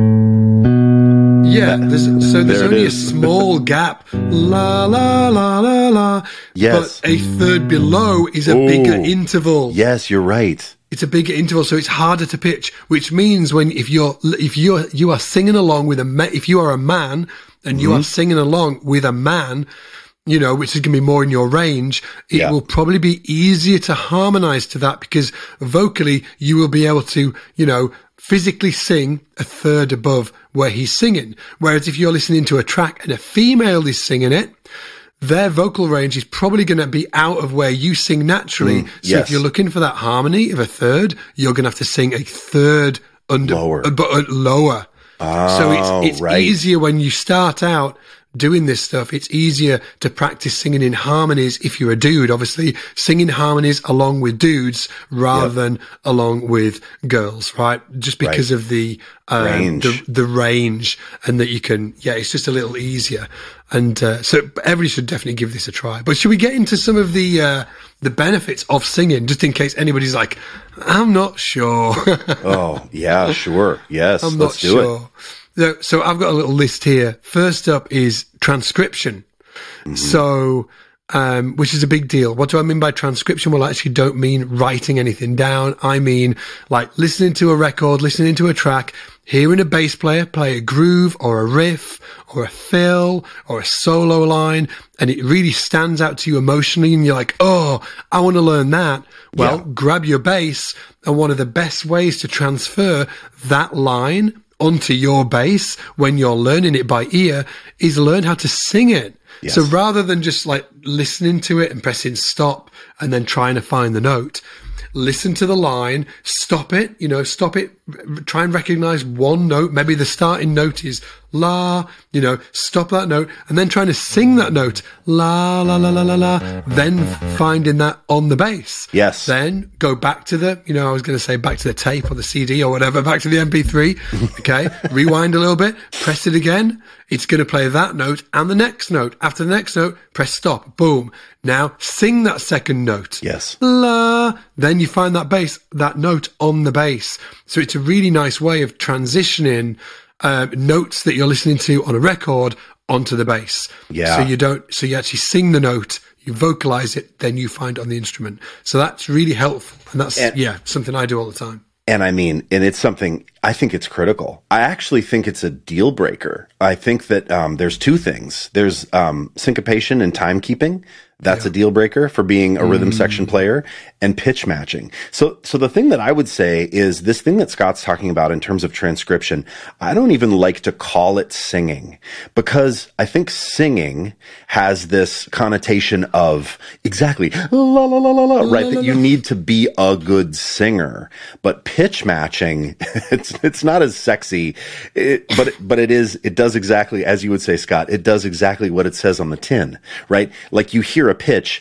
Yeah, there's, so there's There it only a is. small gap. La, la, la, la, la. Yes. But a third below is a Ooh. bigger interval. Yes, you're right. It's a bigger interval, so it's harder to pitch, which means when, if you're, if you're, you are singing along with a, ma- if you are a man and you Mm-hmm. are singing along with a man, you know, which is going to be more in your range, it Yeah. will probably be easier to harmonize to that because vocally you will be able to, you know, physically sing a third above where he's singing. Whereas if you're listening to a track and a female is singing it, their vocal range is probably going to be out of where you sing naturally. Mm, so yes. if you're looking for that harmony of a third, you're going to have to sing a third under, Lower. uh, but uh, lower. Oh, so it's, it's right. easier when you start out doing this stuff. It's easier to practice singing in harmonies if you're a dude, obviously singing harmonies along with dudes rather Yep. than along with girls, right? Just because Right. of the, um, Range. the, the range and that you can, yeah, it's just a little easier. And, uh, so everybody should definitely give this a try. But should we get into some of the, uh, the benefits of singing, just in case anybody's like, I'm not sure. Oh, yeah, sure. Yes, I'm let's not do sure. it. So, so I've got a little list here. First up is transcription. Mm-hmm. So, um, which is a big deal. What do I mean by transcription? Well, I actually don't mean writing anything down. I mean like listening to a record, listening to a track, hearing a bass player play a groove or a riff or a fill or a solo line, and it really stands out to you emotionally and you're like, oh, I want to learn that. Well, Yeah. grab your bass, and one of the best ways to transfer that line onto your bass when you're learning it by ear is learn how to sing it. Yes. So rather than just like listening to it and pressing stop and then trying to find the note, listen to the line, stop it, you know, stop it, r- try and recognize one note. Maybe the starting note is la, you know, stop that note and then trying to sing that note, la, la, la, la, la, la, then finding that on the bass. Yes. Then go back to the, you know, I was going to say back to the tape or the C D or whatever, back to the M P three. Okay. Rewind a little bit, press it again. It's going to play that note and the next note. After the next note, press stop. Boom. Now sing that second note. Yes. La. Then you find that bass, that note on the bass. So it's a really nice way of transitioning um, notes that you're listening to on a record onto the bass. Yeah. So you don't, so you actually sing the note, you vocalize it, then you find it on the instrument. So that's really helpful. And that's, And- yeah, something I do all the time. And I mean, and it's something, I think it's critical. I actually think it's a deal breaker. I think that um, there's two things. There's um, syncopation and timekeeping. That's a deal breaker for being a rhythm section player, and pitch matching. So, so the thing that I would say is this thing that Scott's talking about in terms of transcription, I don't even like to call it singing, because I think singing has this connotation of exactly la la la la la, right? That you need to be a good singer. But pitch matching, it's it's not as sexy, it, but it, but it is. It does exactly as you would say, Scott. It does exactly what it says on the tin, right? Like you hear a pitch,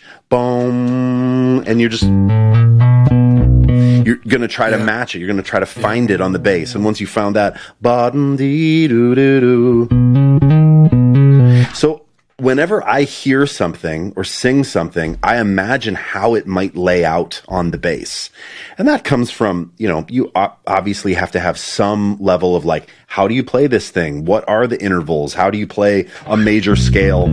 boom, and you're just you're gonna try to Yeah. match it. You're gonna try to find it on the bass, and once you found that, bottom dee doo doo doo. So whenever I hear something or sing something, I imagine how it might lay out on the bass, and that comes from, you know, you o- obviously have to have some level of like, how do you play this thing? What are the intervals? How do you play a major scale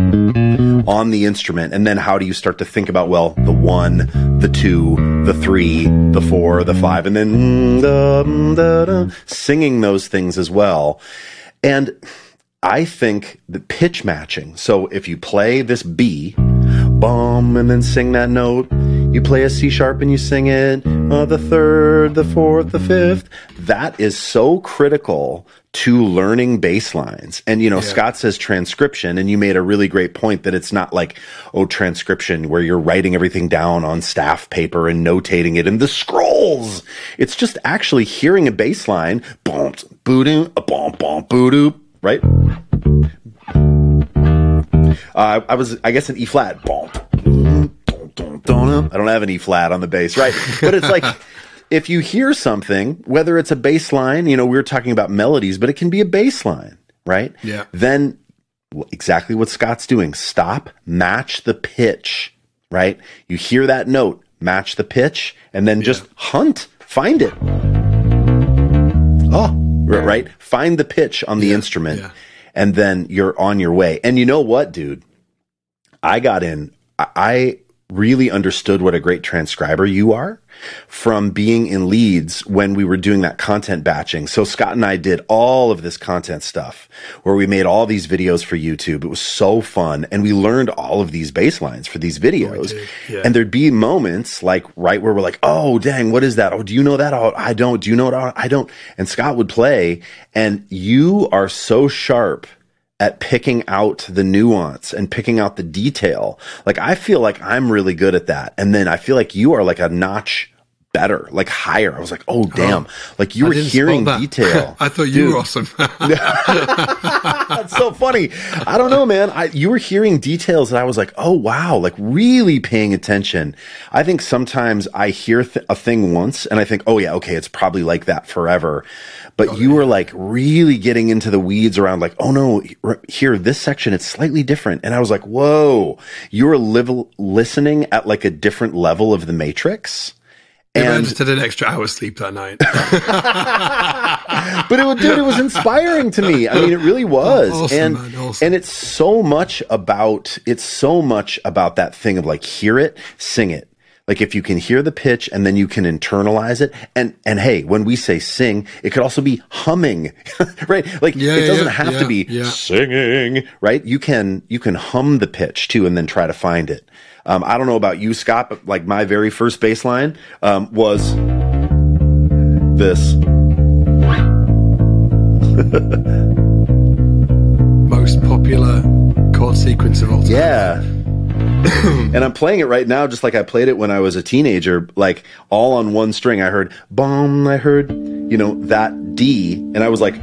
on the instrument? And then how do you start to think about, well, the one, the two, the three, the four, the five, and then mm, da, mm, da, da, singing those things as well. And I think the pitch matching. So if you play this B, bum, and then sing that note, you play a C sharp and you sing it, uh, the third, the fourth, the fifth. That is so critical to learning bass lines. And, you know, Yeah. Scott says transcription, and you made a really great point that it's not like, oh, transcription, where you're writing everything down on staff paper and notating it in the scrolls. It's just actually hearing a bass line, boom, boo-doo, a bom, bom, boo-doo, right? Uh, I was, I guess, an E flat. I don't have an E flat on the bass, right? But it's like, if you hear something, whether it's a bass line, you know, we were talking about melodies, but it can be a bass line, right? Yeah. Then exactly what Scott's doing. Stop, match the pitch, right? You hear that note, match the pitch, and then just yeah. hunt, find it. Oh, right? Find the pitch on the yeah. instrument, yeah. and then you're on your way. And you know what, dude? I got in, I really understood what a great transcriber you are from being in Leeds when we were doing that content batching. So Scott and I did all of this content stuff where we made all these videos for YouTube. It was so fun. And we learned all of these bass lines for these videos. Oh, yeah. And there'd be moments like right where we're like, oh, dang, what is that? Oh, do you know that? Oh, I don't. Do you know it? I don't. And Scott would play, and you are so sharp at picking out the nuance and picking out the detail. Like, I feel like I'm really good at that. And then I feel like you are like a notch better, like higher. I was like, oh, damn. Oh, like you were hearing detail. I thought you Dude. were awesome. That's so funny. I don't know, man. I, you were hearing details that I was like, oh, wow. Like really paying attention. I think sometimes I hear th- a thing once and I think, oh yeah, okay, it's probably like that forever. But oh, you yeah. were like really getting into the weeds around like, oh no, here, this section, it's slightly different. And I was like, whoa, you were live, listening at like a different level of the Matrix. And I just had an extra hour's sleep that night. But it was, dude, it was inspiring to me. I mean, it really was. Oh, awesome, and, man, awesome. and it's so much about, it's so much about that thing of like, hear it, sing it. Like if you can hear the pitch and then you can internalize it. And, and hey, when we say sing, it could also be humming, right? Like yeah, it doesn't yeah, have yeah, to be yeah. singing, right? You can, you can hum the pitch too and then try to find it. Um, I don't know about you, Scott, but like my very first bass line, um, was this. Most popular chord sequence of all time. Yeah. And I'm playing it right now just like I played it when I was a teenager, like all on one string. I heard boom, I heard, you know, that D, and I was like,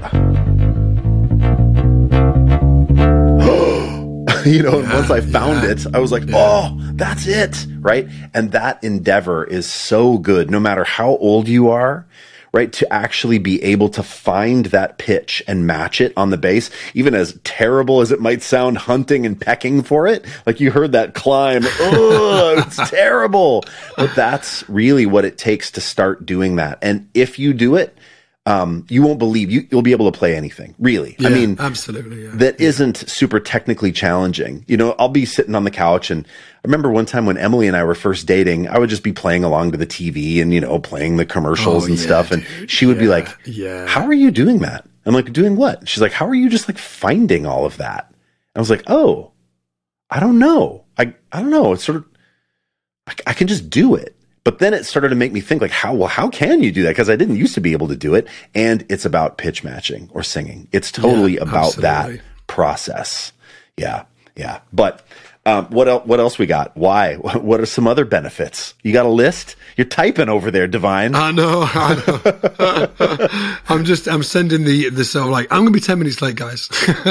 you know, yeah, and once I found yeah. it, I was like, yeah. oh, that's it, right? And that endeavor is so good, no matter how old you are, right? To actually be able to find that pitch and match it on the bass, even as terrible as it might sound, hunting and pecking for it. Like you heard that climb. Oh, it's terrible. But that's really what it takes to start doing that. And if you do it, um, you won't believe you, you'll be able to play anything, really. Yeah, I mean, absolutely. Yeah. That yeah. isn't super technically challenging. You know, I'll be sitting on the couch, and I remember one time when Emily and I were first dating, I would just be playing along to the T V and, you know, playing the commercials oh, and yeah, stuff. And dude. she would yeah, be like, yeah. how are you doing that? I'm like, doing what? She's like, how are you just like finding all of that? I was like, oh, I don't know. I, I don't know. It's sort of, I, I can just do it. But then it started to make me think like, how, well, how can you do that? Because I didn't used to be able to do it. And it's about pitch matching or singing. It's totally yeah, about absolutely. that process. Yeah. Yeah. But, um, what else, what else we got? Why? What are some other benefits? You got a list? You're typing over there, Divine. I know. I know. I'm just, I'm sending the, the so like, I'm going to be ten minutes late, guys.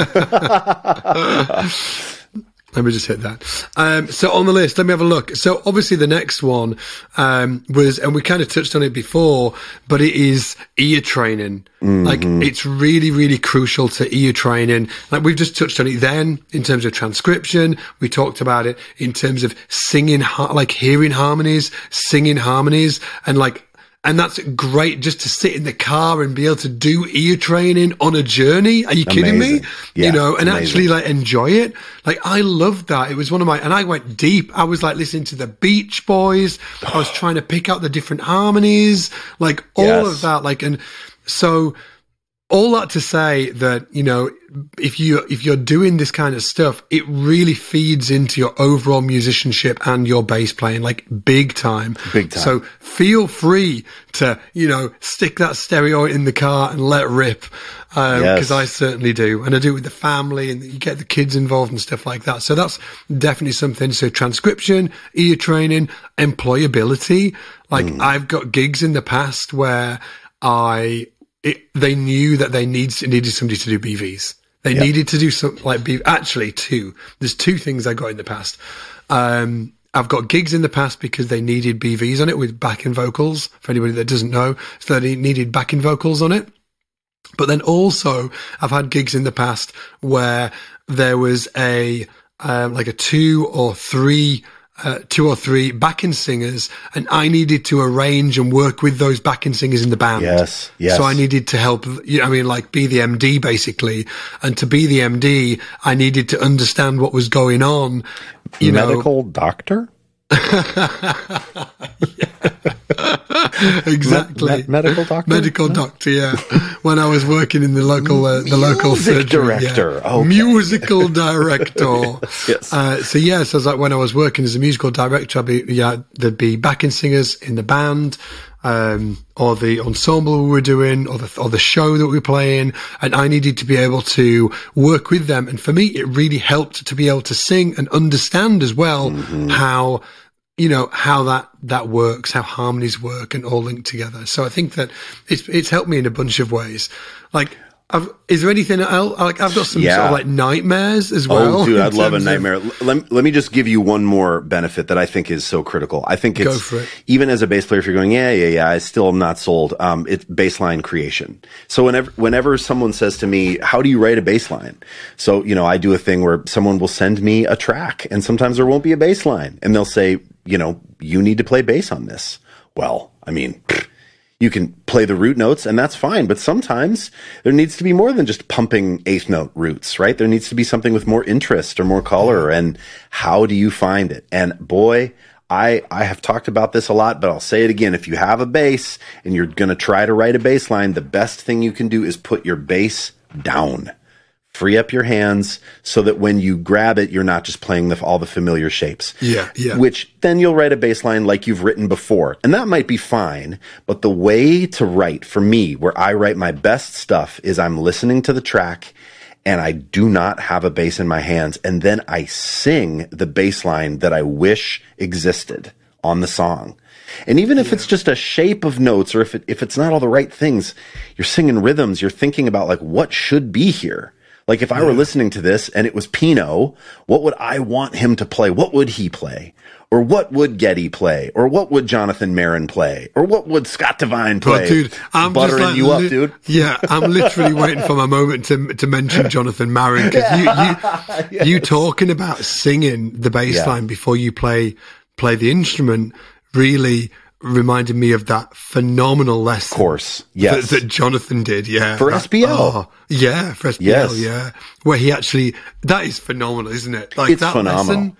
Let me just hit that. Um, so on the list, let me have a look. So obviously the next one um, was, and we kind of touched on it before, but it is ear training. Mm-hmm. Like it's really, really crucial to ear training. Like we've just touched on it then in terms of transcription. We talked about it in terms of singing, like hearing harmonies, singing harmonies, and like, and that's great just to sit in the car and be able to do ear training on a journey. Are you kidding amazing. me? Yeah, you know, and amazing. actually like enjoy it. Like I loved that. It was one of my, and I went deep. I was like listening to the Beach Boys. I was trying to pick out the different harmonies, like all yes. of that. Like, and so all that to say that, you know, if you, if you're doing this kind of stuff, it really feeds into your overall musicianship and your bass playing, like big time. Big time. So feel free to, you know, stick that stereo in the car and let rip. Um, yes. cause I certainly do. And I do it with the family and you get the kids involved and stuff like that. So that's definitely something. So transcription, ear training, employability. Like mm. I've got gigs in the past where I, It, they knew that they need, needed somebody to do B Vs. They Yep. needed to do something like be actually two. There's two things I got in the past. Um, I've got gigs in the past because they needed B Vs on it with backing vocals. For anybody that doesn't know, so they needed backing vocals on it. But then also, I've had gigs in the past where there was a um, like a two or three. Uh, two or three backing singers, and I needed to arrange and work with those backing singers in the band. Yes, yes. So I needed to help, you know, I mean, like be the M D basically. And to be the M D, I needed to understand what was going on. You Medical know. doctor? Exactly. Me- me- medical doctor? Medical doctor, yeah. When I was working in the local, uh, the local Music surgery. director. Yeah. Okay. Musical director. Yes. Uh, so yes, I was like, when I was working as a musical director, I'd be, yeah, there'd be backing singers in the band, um, or the ensemble we were doing, or the, or the show that we were playing, and I needed to be able to work with them. And for me, it really helped to be able to sing and understand as well mm-hmm. how, you know, how that, that works, how harmonies work and all linked together. So I think that it's, it's helped me in a bunch of ways. Like, I've, is there anything else? Like, I've got some yeah. sort of like nightmares as well. Oh, dude, I'd love a of, nightmare. Let, let me just give you one more benefit that I think is so critical. I think it's, Go for it. even as a bass player, if you're going, yeah, yeah, yeah, I still am not sold. Um, it's baseline creation. So whenever, whenever someone says to me, how do you write a bass line? So, you know, I do a thing where someone will send me a track, and sometimes there won't be a bass line, and they'll say, you know, you need to play bass on this. Well, I mean, you can play the root notes and that's fine, but sometimes there needs to be more than just pumping eighth note roots, right? There needs to be something with more interest or more color. And how do you find it? And boy, I, I have talked about this a lot, but I'll say it again. If you have a bass and you're going to try to write a bass line, the best thing you can do is put your bass down. Free up your hands so that when you grab it, you're not just playing the, all the familiar shapes. Yeah, yeah. Which then you'll write a bass line like you've written before. And that might be fine. But the way to write, for me, where I write my best stuff, is I'm listening to the track and I do not have a bass in my hands. And then I sing the bass line that I wish existed on the song. And even if yeah. it's just a shape of notes, or if it, if it's not all the right things, you're singing rhythms, you're thinking about like, what should be here? Like if I were listening to this and it was Pino, what would I want him to play? What would he play? Or what would Geddy play? Or what would Jonathan Marin play? Or what would Scott Devine play? But dude, I'm buttering just like, you li- up, dude. Yeah, I'm literally waiting for my moment to to mention Jonathan Marin, because you you, yes. you talking about singing the bass Yeah. line before you play play the instrument really reminded me of that phenomenal lesson. Of course, yes. That, that Jonathan did, yeah. For that, S P L. Oh, yeah, for S P L, Yes. yeah. Where he actually, that is phenomenal, isn't it? Like It's that phenomenal. lesson.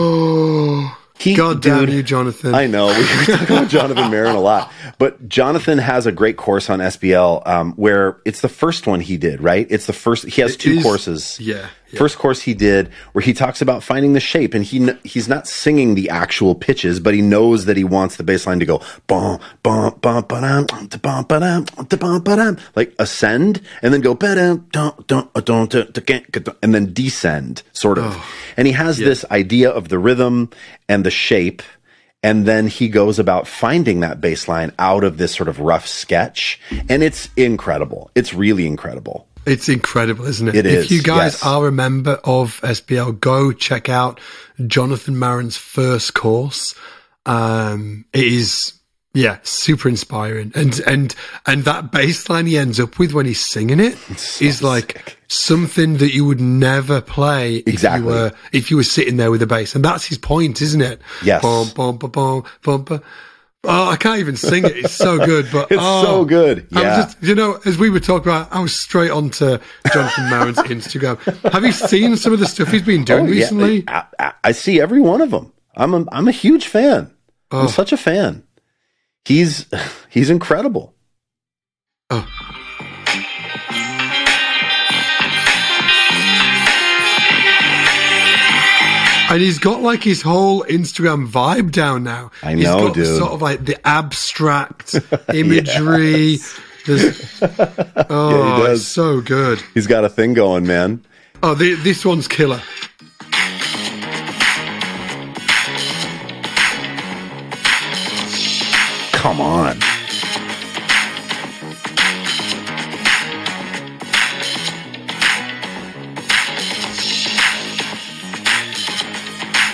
Oh, He- God damn dude, you, Jonathan. I know. We talk about Jonathan Marin a lot. But Jonathan has a great course on S B L um, where it's the first one he did, right? It's the first. He has It two is- courses. yeah, yeah. First course he did where he talks about finding the shape. And he kn- he's not singing the actual pitches, but he knows that he wants the bass line to go bum, bum, bum, ba-dum, da-bum, ba-dum, da-bum, ba-dum, like ascend and then go ba-dum, dum, dum, dum, dum, dum, and then descend, sort of. Oh, and he has yeah. this idea of the rhythm and the shape. And then he goes about finding that bass line out of this sort of rough sketch. And it's incredible. It's really incredible. It's incredible, isn't it? It if is, you guys yes. are a member of S B L, go check out Jonathan Marin's first course. Um, it is, yeah, super inspiring. And, and, and that bass line he ends up with when he's singing it so is like sick. something that you would never play if Exactly. you were, if you were sitting there with a bass. And that's his point, isn't it? Yes. Bum, bum, bum, bum, bum, bum. Oh, I can't even sing it. It's so good, but It's oh, so good. I was Yeah. just, you know, as we were talking about, I was straight onto Jonathan Marin's Instagram. Have you seen some of the stuff he's been doing Oh, yeah. recently? I, I, I see every one of them. I'm a, I'm a huge fan. Oh. I'm such a fan. He's he's incredible. Oh. And he's got like his whole Instagram vibe down now. I He's know, got dude. sort of like the abstract imagery. There's, oh, does. it's so good. He's got a thing going, man. Oh, the, this one's killer. Come on.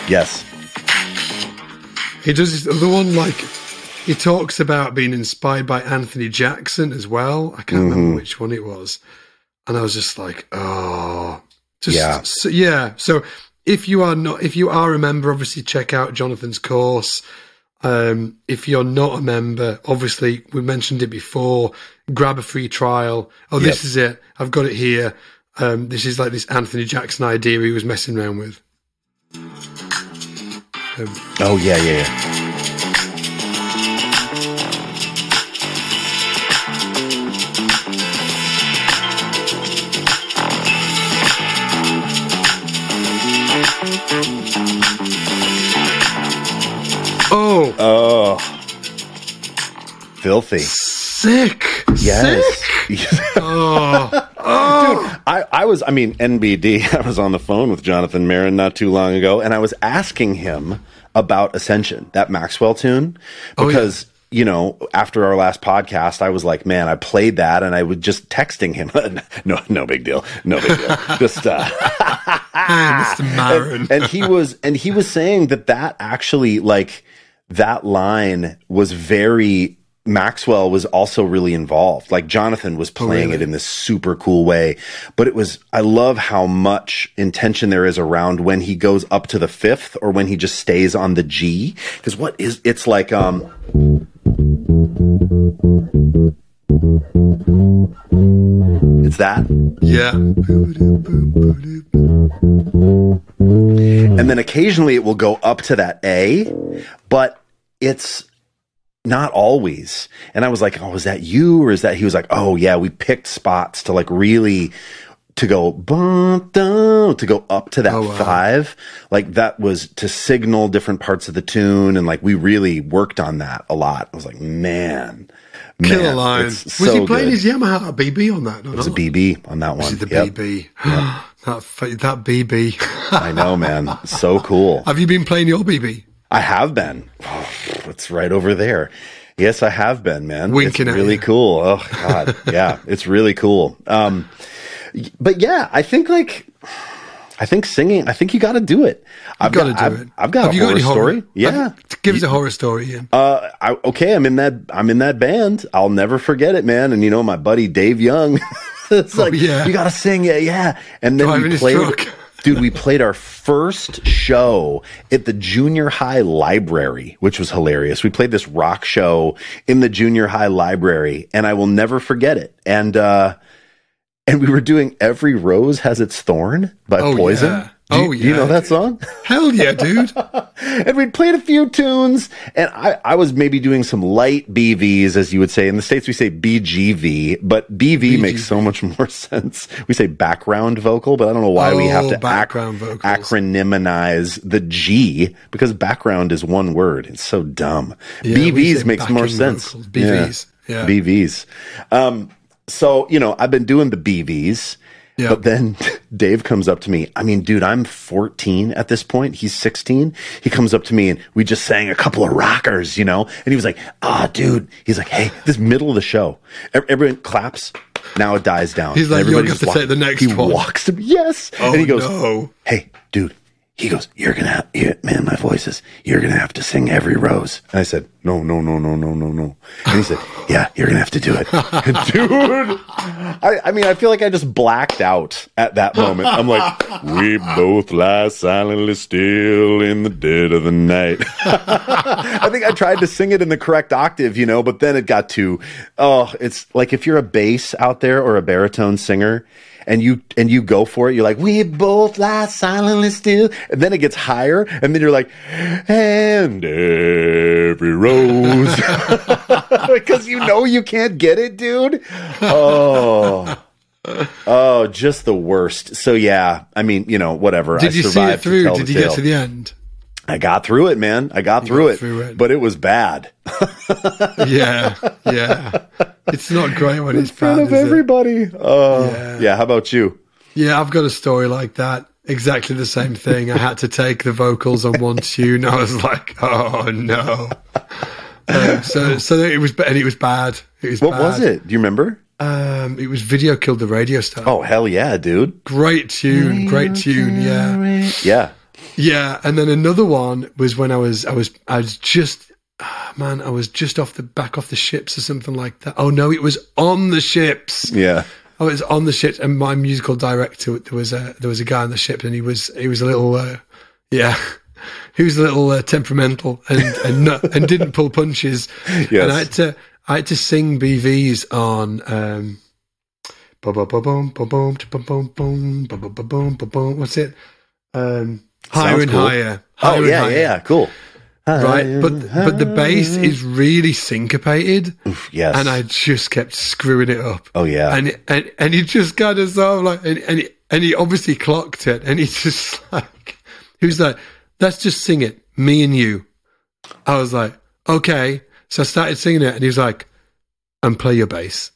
Yes. He does this other one, like, he talks about being inspired by Anthony Jackson as well. I can't mm-hmm. remember which one it was. And I was just like, oh. Just, yeah. So, yeah. So if you are not, if you are a member, obviously check out Jonathan's course. Um, if you're not a member, obviously, we mentioned it before, grab a free trial. Oh, this yep. is it. I've got it here. Um, this is like this Anthony Jackson idea he was messing around with. Um, oh, yeah, yeah, yeah. Oh. Oh. Filthy. Sick. Yes. Sick. oh. oh. Dude, I, I was, I mean, N B D, I was on the phone with Jonathan Marin not too long ago, and I was asking him about Ascension, that Maxwell tune, because, oh, yeah. you know, after our last podcast, I was like, man, I played that, and I was just texting him. no, no big deal. No big deal. Just, uh, hey, Mister Marin. and, and he was, and he was saying that that actually, like, that line was very, Maxwell was also really involved. Like Jonathan was playing really? it in this super cool way, but it was, I love how much intention there is around when he goes up to the fifth or when he just stays on the G. Cause what is, it's like, um, it's that. Yeah. And then occasionally it will go up to that A, but it's not always. And I was like, oh, is that you? Or is that, he was like, oh yeah, we picked spots to like really, to go, bum, dum, to go up to that oh, wow. five. Like that was to signal different parts of the tune. And like, we really worked on that a lot. I was like, man. Killer man, line. Was so he playing good. his Yamaha B B on that? No, it was not? a B B on that one. Was it the yep. B B? Yep. that, that B B. I know, man. So cool. Have you been playing your B B? I have been. Oh, it's right over there. Yes, I have been, man. Winking it's at really you. cool. Oh God. Yeah, it's really cool. Um, but yeah, I think like, I think singing, I think you got to do it. I've got to do I've, it. I've got have a you horror got any story. Horror? Yeah. Have, give us a horror story, Ian. Uh, I, okay. I'm in that, I'm in that band. I'll never forget it, man. And you know, my buddy Dave Young, it's oh, like, yeah. you got to sing it. Yeah. And then Driving we played, his truck. Dude, we played our first show at the junior high library, which was hilarious. We played this rock show in the junior high library, and I will never forget it. And uh, and we were doing Every Rose Has Its Thorn by oh, Poison. Yeah. Do you, oh, yeah. Do you know that song? Hell yeah, dude. And we'd played a few tunes, and I, I was maybe doing some light B Vs, as you would say. In the States, we say B G V, but B V B G V makes so much more sense. We say background vocal, but I don't know why oh, we have to background ac- vocals. acronymize the G, because background is one word. It's so dumb. Yeah, B Vs makes more sense. Vocals. B Vs. Yeah. yeah. B Vs. Um, so, you know, I've been doing the B Vs. Yeah. But then Dave comes up to me. I mean, dude, I'm fourteen at this point. He's sixteen. He comes up to me and we just sang a couple of rockers, you know? And he was like, ah, oh, dude. He's like, hey, this middle of the show. Everyone claps. Now it dies down. He's like, you're going to have to walk- take the next he one. He walks to me. Yes. Oh, and he goes, no. Hey, dude. He goes, you're going to have, yeah, man, my voice is, you're going to have to sing Every Rose. And I said, no, no, no, no, no, no, no. And he said, yeah, you're going to have to do it. Dude, I, I mean, I feel like I just blacked out at that moment. I'm like, we both lie silently still in the dead of the night. I think I tried to sing it in the correct octave, you know, but then it got too, oh, it's like if you're a bass out there or a baritone singer, and you and you go for it, you're like, we both lie silently still, and then it gets higher, and then you're like, and every rose, because you know you can't get it, dude. Oh, oh, just the worst. So yeah, I mean, you know, whatever. Did I you see it through? Did you tale. get to the end? I got through it, man. I got, through, got it, through it, but it was bad. yeah, yeah. It's not great when it's in front bad, of is everybody. It? Oh, yeah. yeah. How about you? Yeah, I've got a story like that. Exactly the same thing. I had to take the vocals on one tune. I was like, oh no. Um, so, so it was, and it was bad. It was. What bad. was it? Do you remember? Um, it was Video Killed the Radio Star. Oh hell yeah, dude! Great tune, great tune. Yeah, yeah. Yeah, and then another one was when I was I was I was just oh man I was just off the back off the ships or something like that. Oh no, it was on the ships. Yeah. I was on the ship, and my musical director, there was a there was a guy on the ship, and he was he was a little uh, yeah, he was a little uh, temperamental and and not, and didn't pull punches. Yes. And I had to I had to sing B Vs on um, boom boom boom boom boom boom boom boom boom boom. What's it? Um, higher Sounds and cool. higher. Higher Oh and yeah, higher. yeah, yeah, cool. Right, but but the bass is really syncopated. Oof, yes. And I just kept screwing it up. Oh yeah. And and and he just kind of sort of like, and and he, and he obviously clocked it, and he's just like, he was like, let's just sing it, me and you. I was like, okay. So I started singing it, and he was like, and play your bass.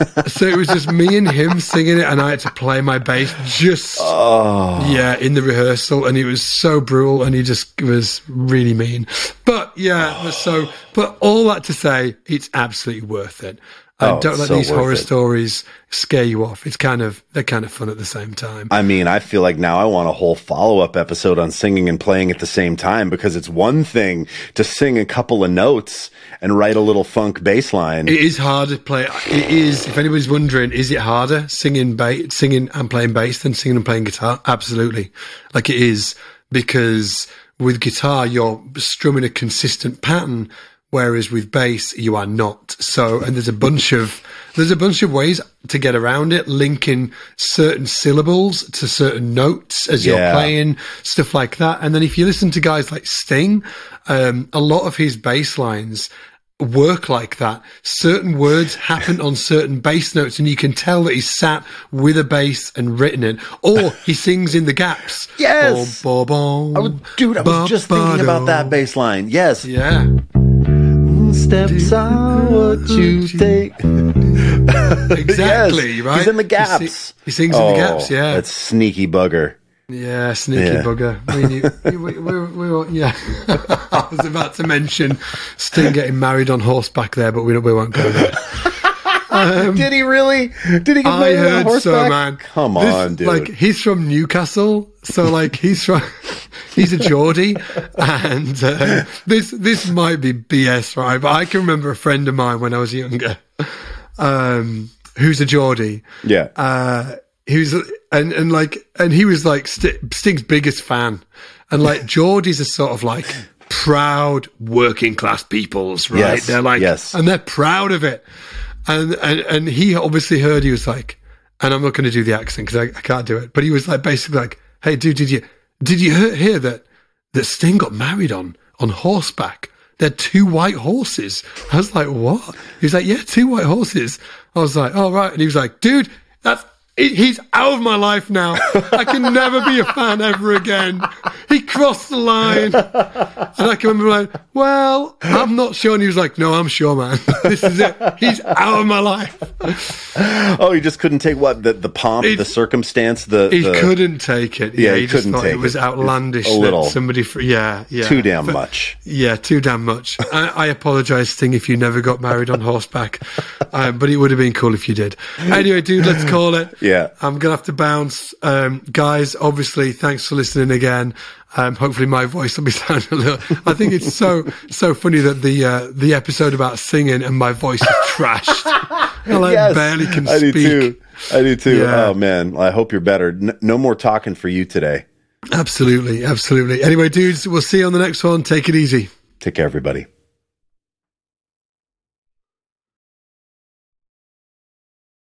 So it was just me and him singing it, and I had to play my bass just oh. yeah in the rehearsal, and it was so brutal, and he just was really mean. But yeah, it was so. But all that to say, it's absolutely worth it. And Oh, don't it's let so these worth horror it. stories scare you off. It's kind of they're kind of fun at the same time. I mean, I feel like now I want a whole follow-up episode on singing and playing at the same time, because it's one thing to sing a couple of notes and write a little funk bass line. It is harder to play. It is. If anybody's wondering, is it harder singing bass, singing and playing bass than singing and playing guitar? Absolutely. Like it is, because with guitar you're strumming a consistent pattern, whereas with bass you are not. So, and there's a bunch of there's a bunch of ways to get around it, linking certain syllables to certain notes as Yeah. you're playing, stuff like that. And then if you listen to guys like Sting, um, a lot of his bass lines work like that. Certain words happen on certain bass notes, and you can tell that he's sat with a bass and written it, or he sings in the gaps. Yes! Bo, bo, bo, Oh, dude, I was just ba, thinking about do. that bass line. Yes. Yeah. Steps are what you take. Exactly, Yes, right? He's in the He gaps. si- he sings in the gaps, yeah. That's sneaky bugger. Yeah, sneaky Yeah. bugger. I mean, you, you, we, we, we, were- yeah. I was about to mention Sting getting married on horseback there, but we, we won't go there. Did he really? Did he get I married on heard horseback? so, man. Come This- on, dude. Like, he's from Newcastle, so like he's from, he's a Geordie, and uh, this this might be B S, right? But I can remember a friend of mine when I was younger, um, who's a Geordie. yeah. Uh, he was, and and like, and he was like St- Sting's biggest fan, and like Geordies are sort of like proud working class peoples, right? Yes, They're like, yes. and they're proud of it. And, and and he obviously heard, he was like, and I'm not going to do the accent because I, I can't do it, but he was like basically like, hey dude, did you did you hear, hear that that Sting got married on on horseback? They're two white horses. I was like, what? He was like, yeah, two white horses. I was like, oh right. And he was like, dude, that's he- he's out of my life now. I can never be a fan ever again. He crossed the line. And I can remember like, well, I'm not sure. And he was like, no, I'm sure, man. This is it. He's out of my life. Oh, he just couldn't take what the the pomp, He- the circumstance, the He the, couldn't take it. Yeah, Yeah, he he, just couldn't thought take it was it. outlandish. A that little. Somebody, for, yeah, yeah. too damn But- much. Yeah, too damn much. I, I apologise, Sting, if you never got married on horseback. Um, but it would have been cool if you did. Anyway, dude, let's call it. Yeah. I'm going to have to bounce. Um, guys, obviously, thanks for listening again. Um, hopefully my voice will be sounding a little... I think it's so so funny that the uh, the episode about singing and my voice is trashed. I like, Yes, barely can I do speak. too. I do too. Yeah. Oh man, I hope you're better. N- no more talking for you today. Absolutely, absolutely. Anyway, dudes, we'll see you on the next one. Take it easy. Take care, everybody.